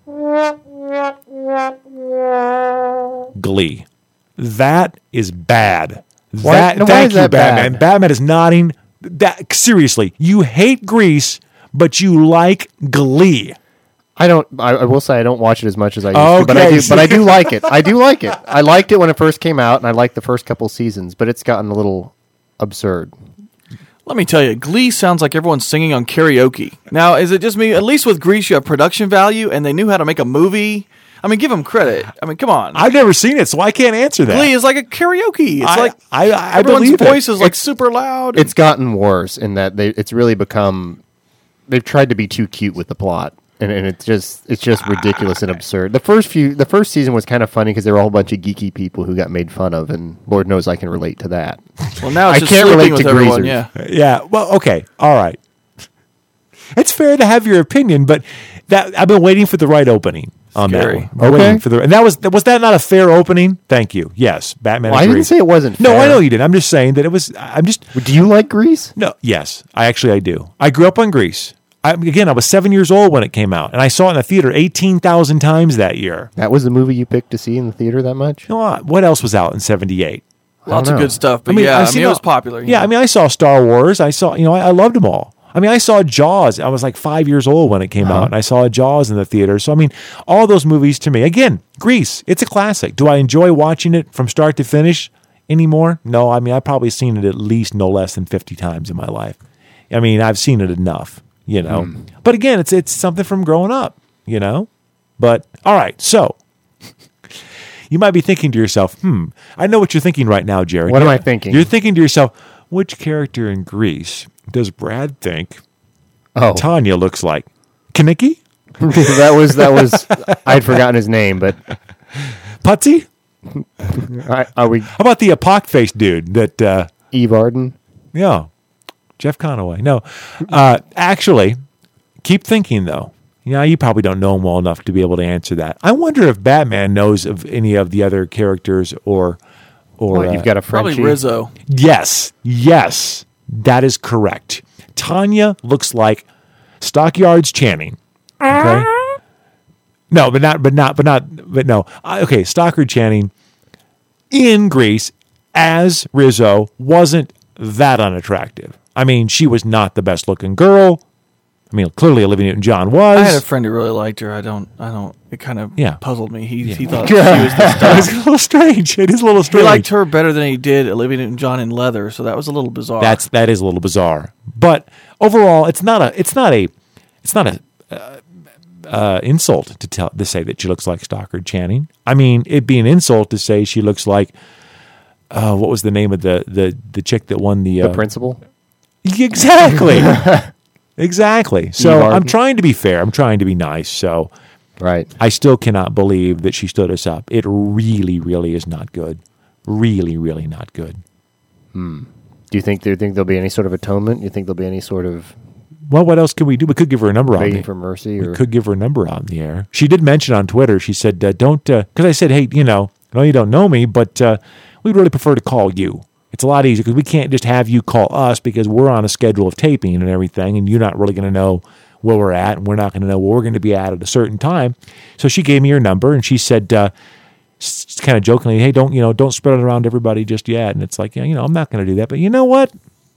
Speaker 8: Glee. That is bad.
Speaker 9: Why
Speaker 8: Thank
Speaker 9: is
Speaker 8: you,
Speaker 9: that
Speaker 8: Batman.
Speaker 9: bad?
Speaker 8: Batman is nodding. Seriously, you hate Grease, but you like Glee.
Speaker 9: I don't. I will say I don't watch it as much as I used to, but I do like it. I do like it. I liked it when it first came out, and I liked the first couple seasons. But it's gotten a little absurd.
Speaker 12: Let me tell you, Glee sounds like everyone's singing on karaoke. Now, is it just me? At least with Grease, you have production value, and they knew how to make a movie. I mean, give them credit. I mean, come on.
Speaker 8: I've never seen it, so I can't answer that.
Speaker 12: Glee is like a karaoke. It's
Speaker 8: I
Speaker 12: everyone's
Speaker 8: believe
Speaker 12: voice
Speaker 8: it.
Speaker 12: is like super loud.
Speaker 9: It's gotten worse in that it's really become. They've tried to be too cute with the plot, and it's just ridiculous and absurd. The first season was kind of funny because there were a whole bunch of geeky people who got made fun of, and Lord knows I can relate to that.
Speaker 12: Well, now it's
Speaker 9: I
Speaker 12: just
Speaker 9: can't relate
Speaker 12: with
Speaker 9: to
Speaker 12: everyone.
Speaker 9: greasers.
Speaker 8: Yeah. Well, okay. All right. It's fair to have your opinion, but I've been waiting for the right opening on
Speaker 12: Scary.
Speaker 8: that one. Waiting for and was that not a fair opening? Thank you. Yes, Batman.
Speaker 9: Well, I didn't say it wasn't
Speaker 8: No,
Speaker 9: fair.
Speaker 8: I know you didn't. I'm just saying that it was.
Speaker 9: Do you like Grease?
Speaker 8: No. Yes, I do. I grew up on Grease. I was 7 years old when it came out, and I saw it in the theater 18,000 times that year.
Speaker 9: That was the movie you picked to see in the theater that much?
Speaker 8: You know what else was out in '78?
Speaker 12: Lots of good stuff, but it was popular.
Speaker 8: Yeah, I mean, I saw Star Wars. I saw, I loved them all. I mean, I saw Jaws. I was like 5 years old when it came out, and I saw Jaws in the theater. So, I mean, all those movies to me, again, Grease, it's a classic. Do I enjoy watching it from start to finish anymore? No, I mean, I've probably seen it at least no less than 50 times in my life. I mean, I've seen it enough, But again, it's something from growing up, But, all right, so you might be thinking to yourself, I know what you're thinking right now, Jared.
Speaker 9: What am I thinking?
Speaker 8: You're thinking to yourself, which character in Grease does Brad think Tanya looks like? Kinnicky?
Speaker 9: that was I'd forgotten his name, but
Speaker 8: Putsy?
Speaker 9: Are we?
Speaker 8: How about the pock-faced dude that
Speaker 9: Eve Arden?
Speaker 8: Yeah, Jeff Conaway. No, actually, keep thinking though. You probably don't know him well enough to be able to answer that. I wonder if Batman knows of any of the other characters or
Speaker 9: you've got a Frenchie?
Speaker 12: Probably Rizzo.
Speaker 8: Yes, that is correct. Tanya looks like Stockyards Channing. Okay. No, but no. Okay, Stockard Channing in Grease as Rizzo wasn't that unattractive. I mean, she was not the best looking girl. I mean, clearly Olivia Newton-John was.
Speaker 12: I had a friend who really liked her. I don't. It kind of puzzled me. He thought she was the
Speaker 8: star. It's a little strange. It is a little strange.
Speaker 12: He liked her better than he did Olivia Newton-John in Leather, so that was a little bizarre.
Speaker 8: That is a little bizarre. But overall, it's not a insult to say that she looks like Stockard Channing. I mean, it'd be an insult to say she looks like what was the name of the chick that won the
Speaker 9: principal?
Speaker 8: Exactly. Exactly. So I'm trying to be fair. I'm trying to be nice. So
Speaker 9: Right.
Speaker 8: I still cannot believe that she stood us up. It really, really is not good. Really, really not good.
Speaker 9: Do you think there'll be any sort of atonement? You think there'll be any sort of
Speaker 8: Well, what else could we do? We could give her a number
Speaker 9: begging
Speaker 8: on
Speaker 9: for mercy?
Speaker 8: We
Speaker 9: Or
Speaker 8: could give her a number out in the air. She did mention on Twitter, she said, don't, because I said, hey, I know you don't know me, but we'd really prefer to call you. It's a lot easier because we can't just have you call us because we're on a schedule of taping and everything, and you're not really going to know where we're at, and we're not going to know where we're going to be at a certain time. So she gave me her number, and she said, kind of jokingly, hey, don't spread it around everybody just yet. And it's like, I'm not going to do that. But you know what?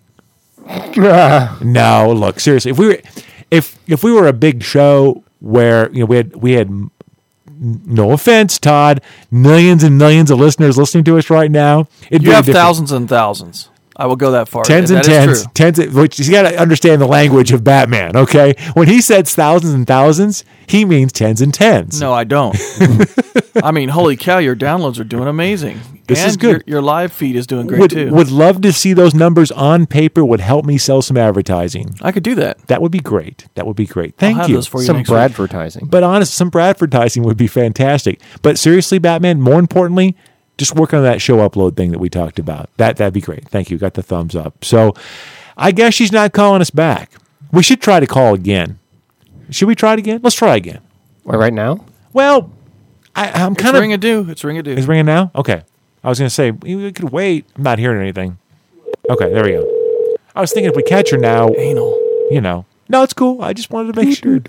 Speaker 8: No, look, seriously, if we were a big show where we had no offense, Todd, millions and millions of listeners listening to us right now,
Speaker 12: you have thousands and thousands. I will go that far.
Speaker 8: Tens and tens, which you got to understand the language of Batman, okay? When he says thousands and thousands, he means tens and tens.
Speaker 12: No, I don't. I mean, holy cow, your downloads are doing amazing.
Speaker 8: This is good.
Speaker 12: Your live feed is doing great, too.
Speaker 8: Would love to see those numbers on paper. Would help me sell some advertising.
Speaker 12: I could do that.
Speaker 8: That would be great. Thank
Speaker 12: I'll have
Speaker 8: you.
Speaker 12: those for you
Speaker 9: some
Speaker 12: next week.
Speaker 9: Bradvertising?
Speaker 8: But honest, some Bradvertising would be fantastic. But seriously, Batman, more importantly, just work on that show upload thing that we talked about. That'd be great. Thank you. Got the thumbs up. So I guess she's not calling us back. We should try to call again. Should we try it again? Let's try again.
Speaker 9: Right now?
Speaker 8: Well, I'm kind of...
Speaker 12: It's ring-a-doo.
Speaker 8: It's ringing now? Okay. I was going to say, we could wait. I'm not hearing anything. Okay, there we go. I was thinking if we catch her now...
Speaker 12: Anal.
Speaker 8: No, it's cool. I just wanted to make sure.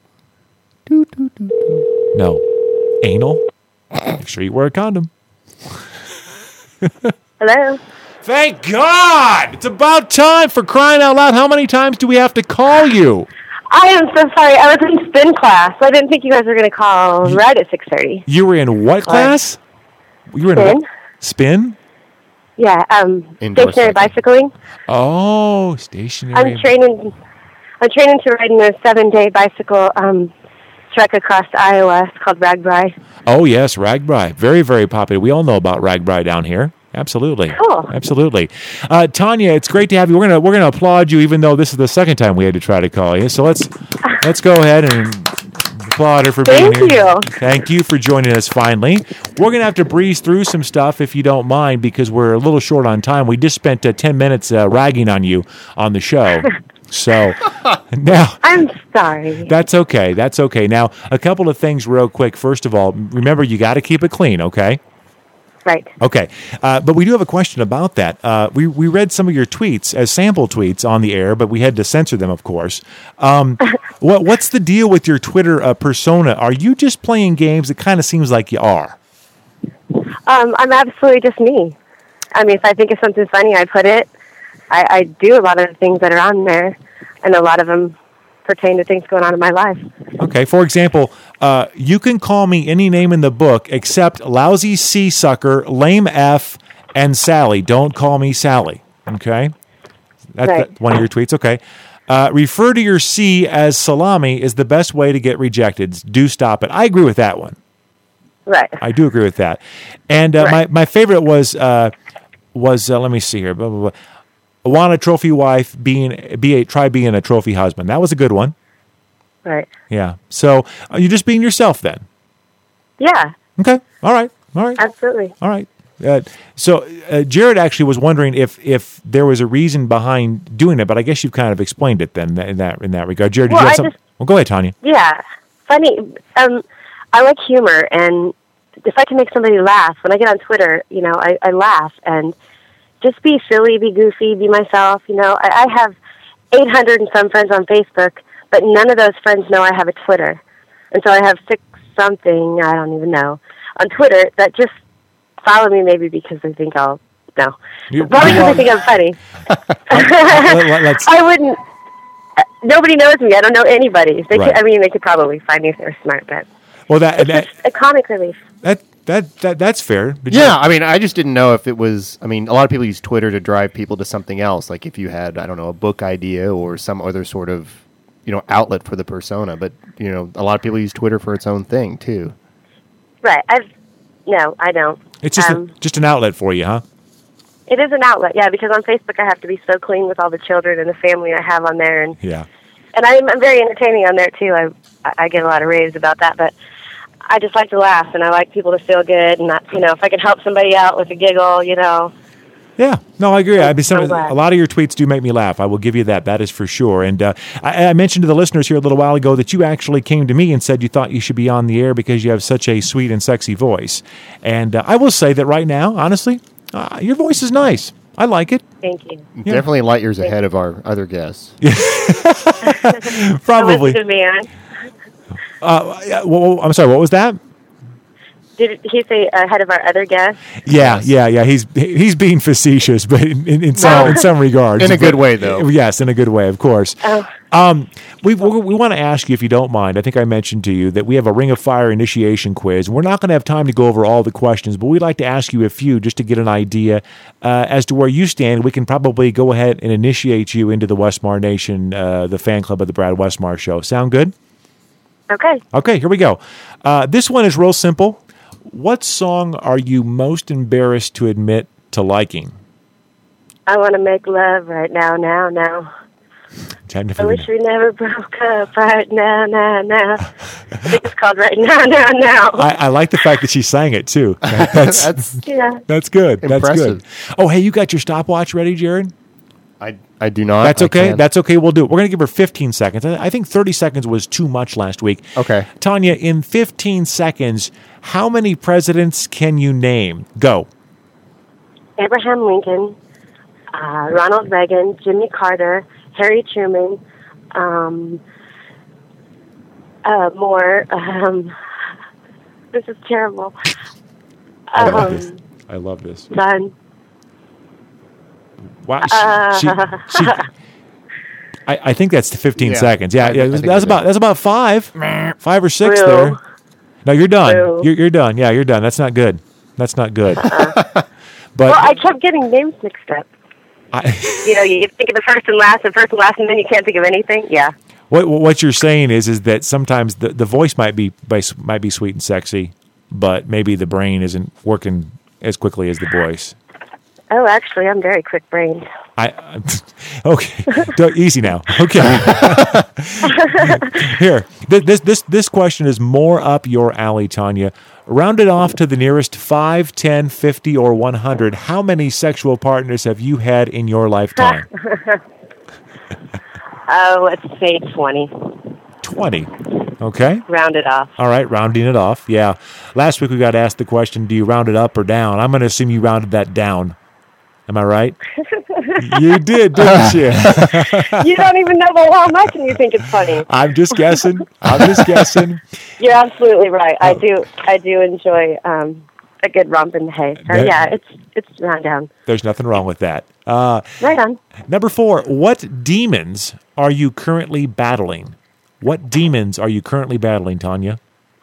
Speaker 8: No. Anal? Make sure you wear a condom.
Speaker 15: Hello?
Speaker 8: Thank God! It's about time, for crying out loud. How many times do we have to call you?
Speaker 15: I am so sorry. I was in spin class. I didn't think you guys were going to call right at 6:30.
Speaker 8: You were in what class? You were in
Speaker 15: Spin.
Speaker 8: what? Spin?
Speaker 15: Yeah,
Speaker 9: Indoor
Speaker 15: stationary
Speaker 9: cycling.
Speaker 15: bicycling.
Speaker 8: Oh, stationary.
Speaker 15: I'm training to ride in a 7-day bicycle trek across Iowa. It's called Ragbri.
Speaker 8: Oh, yes, Ragbri. Very, very popular. We all know about Ragbri down here. Absolutely.
Speaker 15: Cool.
Speaker 8: Absolutely. Tanya, it's great to have you. We're gonna applaud you, even though this is the second time we had to try to call you. So let's go ahead and applaud her for being here.
Speaker 15: Thank you.
Speaker 8: Thank you for joining us finally. We're going to have to breeze through some stuff if you don't mind because we're a little short on time. We just spent 10 minutes ragging on you on the show. So now...
Speaker 15: I'm sorry.
Speaker 8: That's okay. That's okay. Now, a couple of things real quick. First of all, remember, you got to keep it clean, okay?
Speaker 15: Right.
Speaker 8: Okay. But we do have a question about that. We read some of your tweets as sample tweets on the air, but we had to censor them, of course. What's the deal with your Twitter persona? Are you just playing games? It kind of seems like you are.
Speaker 15: I'm absolutely just me. I mean, if I think of something funny, I put it. I do a lot of the things that are on there, and a lot of them pertain to things going on in my life.
Speaker 8: Okay. For example, you can call me any name in the book except lousy C sucker, lame F, and Sally. Don't call me Sally. Okay. That's one of your tweets. Okay. Refer to your C as salami is the best way to get rejected. Do stop it. I agree with that one.
Speaker 15: Right.
Speaker 8: I do agree with that. And my favorite was let me see here. Blah, blah, blah. Want a trophy wife, try being a trophy husband. That was a good one.
Speaker 15: Right.
Speaker 8: Yeah. So you're just being yourself then.
Speaker 15: Yeah.
Speaker 8: Okay. All right.
Speaker 15: Absolutely.
Speaker 8: All right. So Jared actually was wondering if there was a reason behind doing it, but I guess you've kind of explained it then in that regard. Jared, did you have something? Well, go ahead, Tanya.
Speaker 15: Yeah. Funny. I like humor, and if I can make somebody laugh, when I get on Twitter, I laugh and just be silly, be goofy, be myself. I have 800 and some friends on Facebook, but none of those friends know I have a Twitter. And so I have 6-something, I don't even know, on Twitter that just follow me maybe because they think I'll, no. Probably because they think I'm funny. I wouldn't, nobody knows me. I don't know anybody. They could probably find me if they were smart, but it's just a comic relief.
Speaker 8: That's fair.
Speaker 9: I just didn't know if it was. I mean, a lot of people use Twitter to drive people to something else. Like if you had, I don't know, a book idea or some other sort of, outlet for the persona. But a lot of people use Twitter for its own thing too.
Speaker 15: Right. No, I don't.
Speaker 8: It's just an outlet for you, huh?
Speaker 15: It is an outlet, yeah. Because on Facebook, I have to be so clean with all the children and the family I have on there, and
Speaker 8: yeah.
Speaker 15: And I'm very entertaining on there too. I get a lot of raves about that, but I just like to laugh, and I like people to feel good, and not, if I can help somebody out with a giggle,
Speaker 8: Yeah, no, I agree. I mean,
Speaker 15: I'm glad.
Speaker 8: a lot of your tweets do make me laugh. I will give you that. That is for sure. And I mentioned to the listeners here a little while ago that you actually came to me and said you thought you should be on the air because you have such a sweet and sexy voice. And I will say that right now, honestly, your voice is nice. I like it.
Speaker 15: Thank you.
Speaker 8: Yeah.
Speaker 9: Definitely light years ahead of our other guests.
Speaker 8: Probably.
Speaker 15: Listen to me, Aaron.
Speaker 8: Well, I'm sorry, what was that?
Speaker 15: Did he say ahead of our other guests?
Speaker 8: Yeah. He's being facetious, but in some regards,
Speaker 9: In a good way, though.
Speaker 8: Yes, in a good way, of course.
Speaker 15: Oh.
Speaker 8: We want to ask you, if you don't mind. I think I mentioned to you that we have a Ring of Fire initiation quiz. We're not going to have time to go over all the questions, but we'd like to ask you a few just to get an idea as to where you stand. We can probably go ahead and initiate you into the Westmar Nation, the fan club of the Brad Westmar Show. Sound good?
Speaker 15: Okay,
Speaker 8: here we go. This one is real simple. What song are you most embarrassed to admit to liking?
Speaker 15: I want to make love right now. I wish we never broke up right now. I think it's called Right Now.
Speaker 8: I like the fact that she sang it, too. That's good. That's good. Oh, hey, you got your stopwatch ready, Jared?
Speaker 9: I do not.
Speaker 8: That's okay. That's okay. We'll do it. We're going to give her 15 seconds. I think 30 seconds was too much last week.
Speaker 9: Okay.
Speaker 8: Tanya, in 15 seconds, how many presidents can you name? Go.
Speaker 15: Abraham Lincoln, Ronald Reagan, Jimmy Carter, Harry Truman, more. This is terrible.
Speaker 8: I love this.
Speaker 15: Done.
Speaker 8: Wow. I think that's the 15 seconds. Yeah, that's about 5 or 6
Speaker 15: True.
Speaker 8: there. No, you're done.
Speaker 15: True.
Speaker 8: You're done. Yeah, you're done. That's not good. But
Speaker 15: Well, I kept getting names mixed up. You think of the first and last, and then you can't think of anything. Yeah.
Speaker 8: What you're saying is that sometimes the voice might be sweet and sexy, but maybe the brain isn't working as quickly as the voice.
Speaker 15: Oh, actually, I'm very quick-brained.
Speaker 8: Okay, easy now. Okay, here. This question is more up your alley, Tanya. Round it off to the nearest 5, 10, 50, or 100. How many sexual partners have you had in your lifetime?
Speaker 15: Let's say 20.
Speaker 8: 20. Okay.
Speaker 15: Round it off.
Speaker 8: All right, rounding it off. Yeah. Last week we got asked the question, do you round it up or down? I'm going to assume you rounded that down. Am I right? You did, didn't you?
Speaker 15: You don't even know how much, and you think it's funny.
Speaker 8: I'm just guessing.
Speaker 15: You're absolutely right. I do enjoy a good romp in the hay. So yeah, it's round down.
Speaker 8: There's nothing wrong with that.
Speaker 15: Right on.
Speaker 8: Number 4, what demons are you currently battling? What demons are you currently battling, Tanya?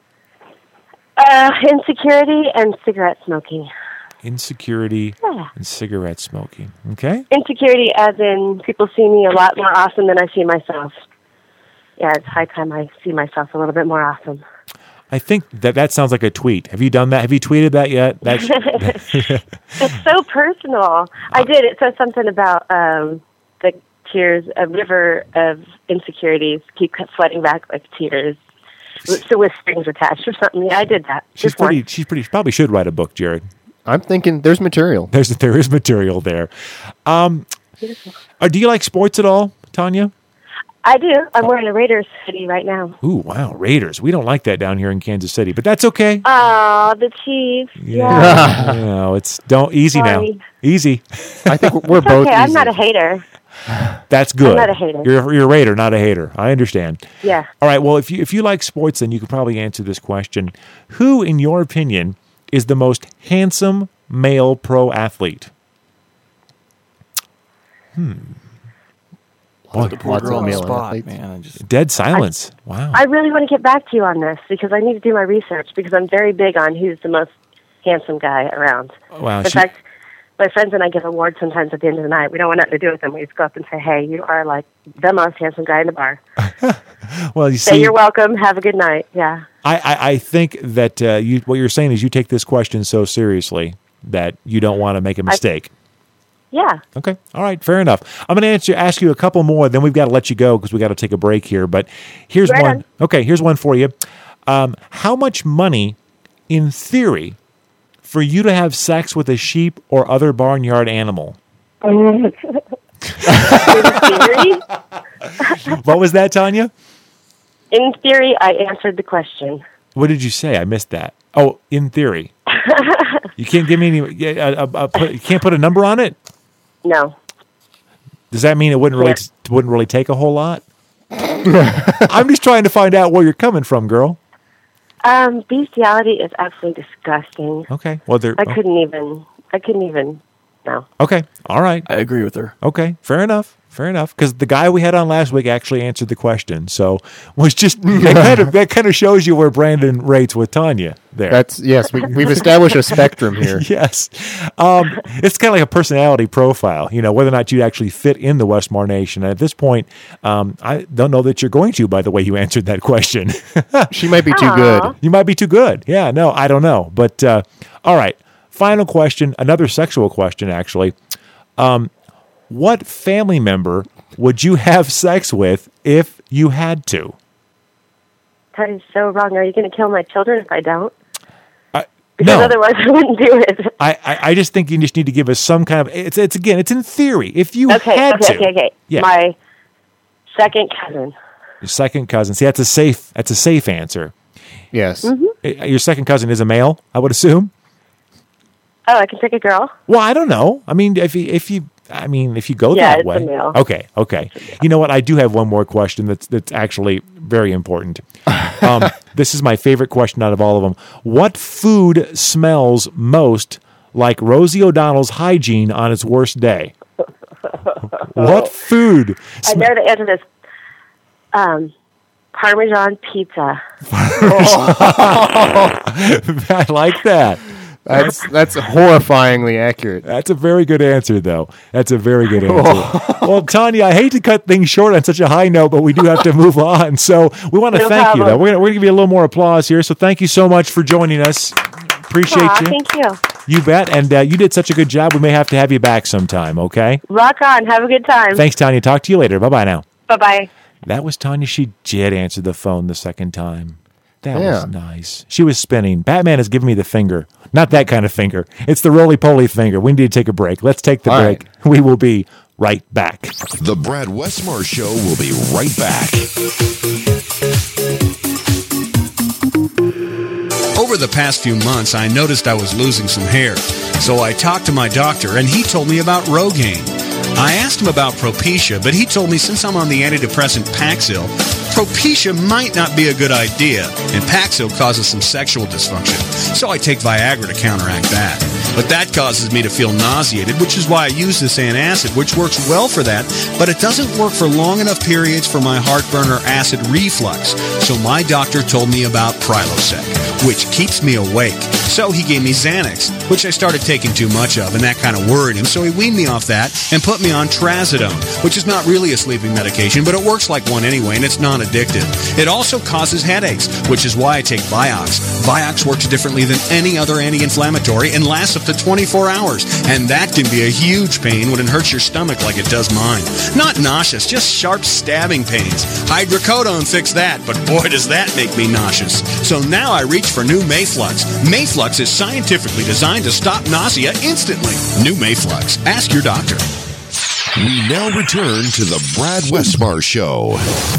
Speaker 15: Insecurity and cigarette smoking.
Speaker 8: Insecurity and cigarette smoking. Okay.
Speaker 15: Insecurity as in people see me a lot more awesome than I see myself. Yeah, it's high time I see myself a little bit more awesome.
Speaker 8: I think that sounds like a tweet. Have you done that? Have you tweeted that yet?
Speaker 15: It's so personal. I did. It says something about the tears, a river of insecurities keep flooding back like tears. So with strings attached or something. Yeah, I did that.
Speaker 8: She's pretty. She probably should write a book, Jared.
Speaker 9: I'm thinking there's material.
Speaker 8: There is material there.
Speaker 15: Beautiful.
Speaker 8: Do you like sports at all, Tanya?
Speaker 15: I do. I'm wearing a Raiders hoodie right now.
Speaker 8: Ooh, wow, Raiders. We don't like that down here in Kansas City, but that's okay.
Speaker 15: Oh, the Chiefs.
Speaker 8: Yeah. No, easy now. Easy.
Speaker 9: I think we're both
Speaker 15: okay.
Speaker 9: easy.
Speaker 15: I'm not a hater.
Speaker 8: That's good.
Speaker 15: I'm not a hater.
Speaker 8: You're a Raider, not a hater. I understand.
Speaker 15: Yeah.
Speaker 8: All right. Well, if you like sports, then you could probably answer this question. Who, in your opinion, is the most handsome male pro athlete?
Speaker 12: The poor girl on the
Speaker 9: male
Speaker 12: spot,
Speaker 9: athletes.
Speaker 12: man.
Speaker 8: Dead silence. Wow.
Speaker 15: I really want to get back to you on this because I need to do my research because I'm very big on who's the most handsome guy around.
Speaker 8: Wow.
Speaker 15: In fact, my friends and I give awards sometimes at the end of the night. We don't want nothing to do with them. We just go up and say, hey, you are like the most handsome guy in the bar.
Speaker 8: Well, you
Speaker 15: say
Speaker 8: see,
Speaker 15: you're welcome. Have a good night. Yeah.
Speaker 8: I think that what you're saying is you take this question so seriously that you don't want to make a mistake.
Speaker 15: Yeah.
Speaker 8: Okay. All right. Fair enough. I'm going to ask you a couple more, then we've got to let you go because we got to take a break here. But here's
Speaker 15: Right
Speaker 8: one.
Speaker 15: on.
Speaker 8: Okay. Here's one for you. How much money, in theory, for you to have sex with a sheep or other barnyard animal?
Speaker 15: In theory?
Speaker 8: What was that, Tanya?
Speaker 15: In theory, I answered the question.
Speaker 8: What did you say? I missed that. Oh, in theory. You can't give me any. You can't put a number on it.
Speaker 15: No.
Speaker 8: Does that mean it wouldn't really take a whole lot? I'm just trying to find out where you're coming from, girl.
Speaker 15: Bestiality is absolutely disgusting.
Speaker 8: Okay. Well,
Speaker 15: I couldn't even. No.
Speaker 8: Okay. All right.
Speaker 12: I agree with her.
Speaker 8: Okay. Fair enough. Because the guy we had on last week actually answered the question, so was just that kind of shows you where Brandon rates with Tanya. There.
Speaker 9: We've established a spectrum here.
Speaker 8: Yes. It's kind of like a personality profile, whether or not you actually fit in the Westmore Nation. And at this point, I don't know that you're going to, by the way you answered that question.
Speaker 9: She might be too good.
Speaker 8: You might be too good. Yeah, no, I don't know. But, all right. Final question, another sexual question, actually. What family member would you have sex with if you had to?
Speaker 15: That is so wrong. Are you going to kill my children if I don't? Because
Speaker 8: no.
Speaker 15: otherwise I wouldn't do it.
Speaker 8: I just think you just need to give us some kind of. It's in theory. If you had to.
Speaker 15: Okay.
Speaker 8: Yeah.
Speaker 15: My second cousin.
Speaker 8: Your second cousin. See, that's a safe answer.
Speaker 9: Yes.
Speaker 15: Mm-hmm.
Speaker 8: Your second cousin is a male, I would assume.
Speaker 15: Oh, I can take a girl.
Speaker 8: Well, I don't know. I mean, if you go that way.
Speaker 15: It's a male.
Speaker 8: Okay. You know what? I do have one more question that's actually very important. This is my favorite question out of all of them. What food smells most like Rosie O'Donnell's hygiene on its worst day? What food?
Speaker 15: I know the answer to this. Parmesan pizza.
Speaker 8: I like that.
Speaker 9: That's horrifyingly accurate.
Speaker 8: That's a very good answer, though. That's a very good answer. Well, Tanya, I hate to cut things short on such a high note, but we do have to move on. So we want to thank you, though. We're going to give you a little more applause here. So thank you so much for joining us. Appreciate you.
Speaker 15: Thank you.
Speaker 8: You bet. And you did such a good job. We may have to have you back sometime, okay?
Speaker 15: Rock on. Have a good time.
Speaker 8: Thanks, Tanya. Talk to you later. Bye-bye now.
Speaker 15: Bye-bye.
Speaker 8: That was Tanya. She did answer the phone the second time. That was nice. She was spinning. Batman has given me the finger. Not that kind of finger. It's the roly-poly finger. We need to take a break. Let's take the break.
Speaker 6: Right.
Speaker 8: We will be right back.
Speaker 6: The Brad Westmore Show will be right back.
Speaker 17: Over the past few months, I noticed I was losing some hair. So I talked to my doctor, and he told me about Rogaine. I asked him about Propecia, but he told me since I'm on the antidepressant Paxil, Propecia might not be a good idea, and Paxil causes some sexual dysfunction. So I take Viagra to counteract that. But that causes me to feel nauseated, which is why I use this antacid, which works well for that, but it doesn't work for long enough periods for my heartburn or acid reflux. So my doctor told me about Prilosec, which keeps me awake. So he gave me Xanax, which I started taking too much of, and that kind of worried him. So he weaned me off that and put me on Trazodone, which is not really a sleeping medication, but it works like one anyway, and it's non-addictive. It also causes headaches, which is why I take Vioxx. Vioxx works differently than any other anti-inflammatory and lasts up to 24 hours, and that can be a huge pain when it hurts your stomach like it does mine. Not nauseous, just sharp stabbing pains. Hydrocodone fixed that, but boy does that make me nauseous. So now I reach for new Mayflux. Mayflux is scientifically designed to stop nausea instantly. New Mayflux. Ask your doctor.
Speaker 6: We now return to the Brad Westmore Show.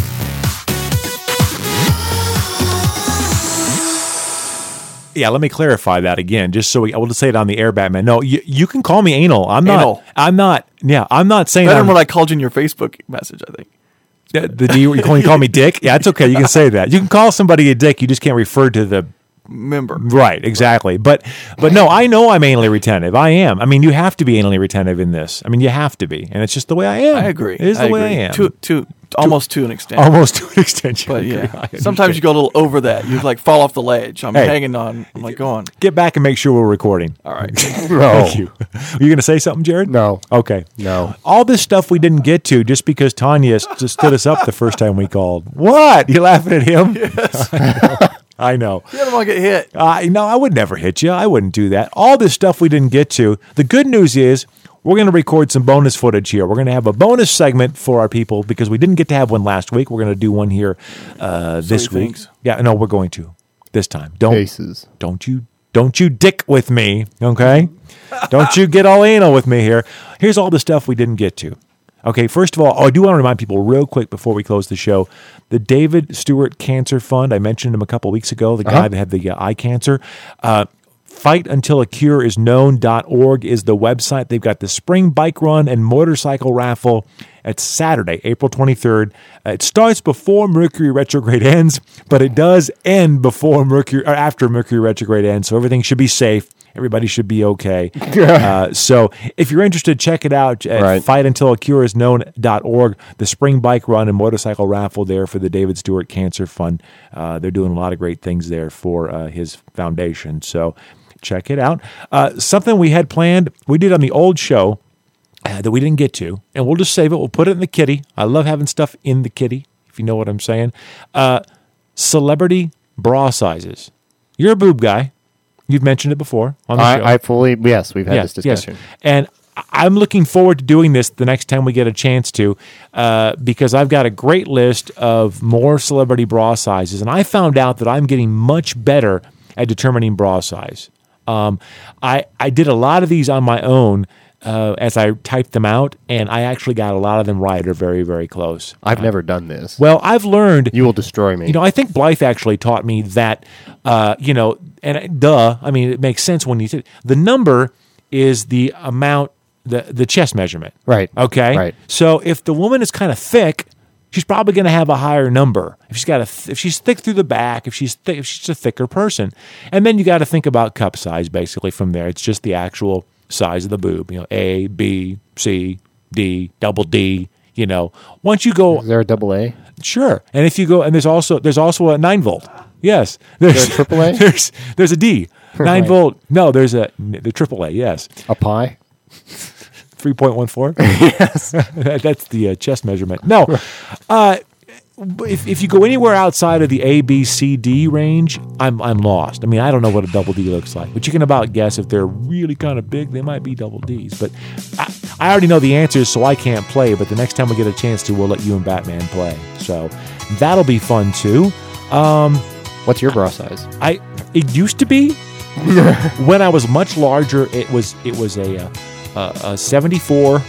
Speaker 8: Yeah, let me clarify that again, just so I will just say it on the air, Batman. No, you can call me anal. I'm not saying
Speaker 12: better than what I called you in your Facebook message, I think.
Speaker 8: You call me dick? Yeah, it's okay. You can say that. You can call somebody a dick. You just can't refer to the
Speaker 12: member.
Speaker 8: Right, exactly. But no, I know I'm anally retentive. I am. I mean, you have to be anally retentive in this. I mean, you have to be. And it's just the way I am.
Speaker 12: I agree.
Speaker 8: It is the way I am.
Speaker 12: Almost to an extent.
Speaker 8: Almost to an extent.
Speaker 12: But yeah, sometimes you go a little over that. You like fall off the ledge. I'm hanging on. I'm like, go on.
Speaker 8: Get back and make sure we're recording.
Speaker 12: All right.
Speaker 8: Thank you. Were you going to say something, Jared?
Speaker 9: No.
Speaker 8: Okay.
Speaker 9: No.
Speaker 8: All this stuff we didn't get to just because Tanya just stood us up the first time we called. What? You laughing at him?
Speaker 12: Yes.
Speaker 8: I know.
Speaker 12: You don't want to get hit.
Speaker 8: No, I would never hit you. I wouldn't do that. All this stuff we didn't get to. The good news is we're going to record some bonus footage here. We're going to have a bonus segment for our people because we didn't get to have one last week. We're going to do one here this week. Yeah, no, we're going to this time. Don't you dick with me, okay? Don't you get all anal with me here. Here's all the stuff we didn't get to. Okay, first of all, I do want to remind people real quick before we close the show, the David Stewart Cancer Fund, I mentioned him a couple weeks ago, the guy that had the eye cancer. FightUntilACureIsKnown.org is the website. They've got the spring bike run and motorcycle raffle. It's Saturday, April 23rd. It starts before Mercury retrograde ends, but it does end before Mercury or after Mercury retrograde ends, so everything should be safe. Everybody should be okay. So if you're interested, check it out at FightUntilACureIsKnown.org. The spring bike run and motorcycle raffle there for the David Stewart Cancer Fund. They're doing a lot of great things there for his foundation. So check it out. Something we had planned, we did on the old show that we didn't get to, and we'll just save it. We'll put it in the kitty. I love having stuff in the kitty, if you know what I'm saying. Celebrity bra sizes. You're a boob guy. You've mentioned it before on the show.
Speaker 9: We've had this discussion.
Speaker 8: Yes. And I'm looking forward to doing this the next time we get a chance to, because I've got a great list of more celebrity bra sizes, and I found out that I'm getting much better at determining bra size. I did a lot of these on my own as I typed them out, and I actually got a lot of them right or very, very close.
Speaker 9: I've never done this.
Speaker 8: Well, I've learned...
Speaker 9: You will destroy me.
Speaker 8: I think Blythe actually taught me that, I mean, it makes sense when you say... The number is the amount, the chest measurement.
Speaker 9: Right.
Speaker 8: Okay?
Speaker 9: Right.
Speaker 8: So if the woman is kind of thick, she's probably going to have a higher number. If she's thick through the back, if she's a thicker person. And then you got to think about cup size, basically, from there. It's just the actual size of the boob, A, B, C, D, double D, Once you go...
Speaker 9: Is there a double A?
Speaker 8: Sure. And if you go... And there's also a 9-volt. Yes. There's
Speaker 9: a triple A?
Speaker 8: There's a D. 9-volt. No, there's the triple A, yes.
Speaker 9: A pi?
Speaker 8: 3.14?
Speaker 9: Yes.
Speaker 8: That's the chest measurement. No. If you go anywhere outside of the A, B, C, D range, I'm lost. I mean, I don't know what a double D looks like, but you can about guess if they're really kind of big, they might be double Ds. But I already know the answers, so I can't play. But the next time we get a chance to, we'll let you and Batman play. So that'll be fun too.
Speaker 9: What's your bra size?
Speaker 8: It used to be when I was much larger. It was a 74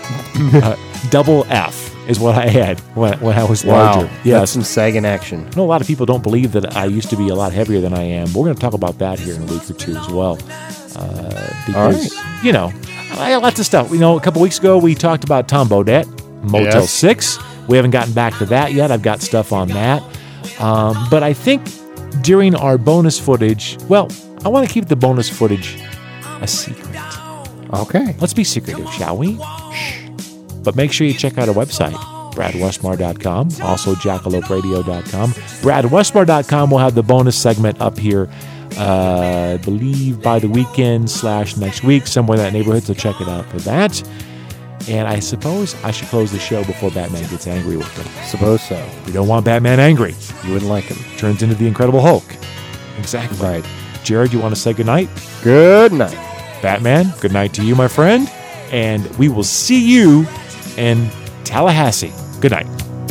Speaker 8: double F. Is what I had when I was larger.
Speaker 9: Wow, that's some sagging action.
Speaker 8: I know a lot of people don't believe that I used to be a lot heavier than I am. But we're going to talk about that here in a week or two as well. Because, I got lots of stuff. A couple weeks ago we talked about Tom Bodett, Motel 6. We haven't gotten back to that yet. I've got stuff on that. But I think during our bonus footage, I want to keep the bonus footage a secret.
Speaker 9: Okay.
Speaker 8: Let's be secretive, shall we? Shh. But make sure you check out our website, BradWestmar.com, also Jackaloperadio.com. BradWestmar.com will have the bonus segment up here, I believe by the weekend / next week, somewhere in that neighborhood, so check it out for that. And I suppose I should close the show before Batman gets angry with me.
Speaker 9: Suppose so.
Speaker 8: We don't want Batman angry.
Speaker 9: You wouldn't like him.
Speaker 8: Turns into the Incredible Hulk. Exactly.
Speaker 9: Right.
Speaker 8: Jared, you want to say goodnight?
Speaker 9: Good night.
Speaker 8: Batman, good night to you, my friend. And we will see you in Tallahassee. Good night.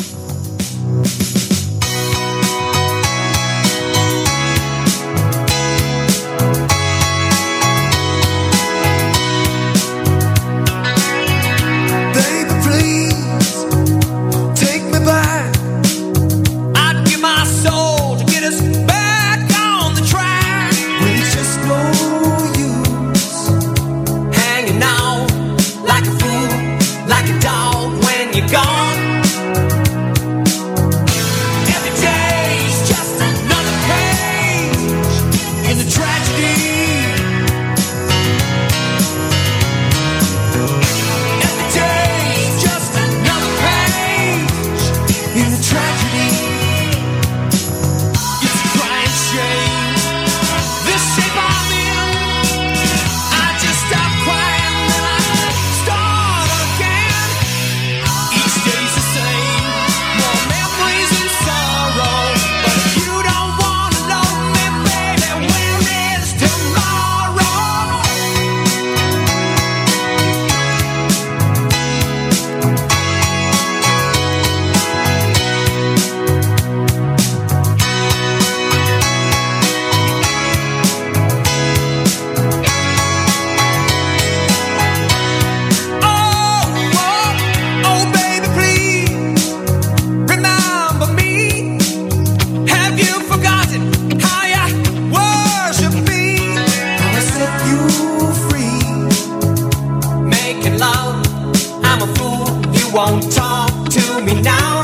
Speaker 4: Baby, please take me back. I'd give my soul to get us back on the track. When it's just no use hanging on like a fool, like a dog when you're gone. me now.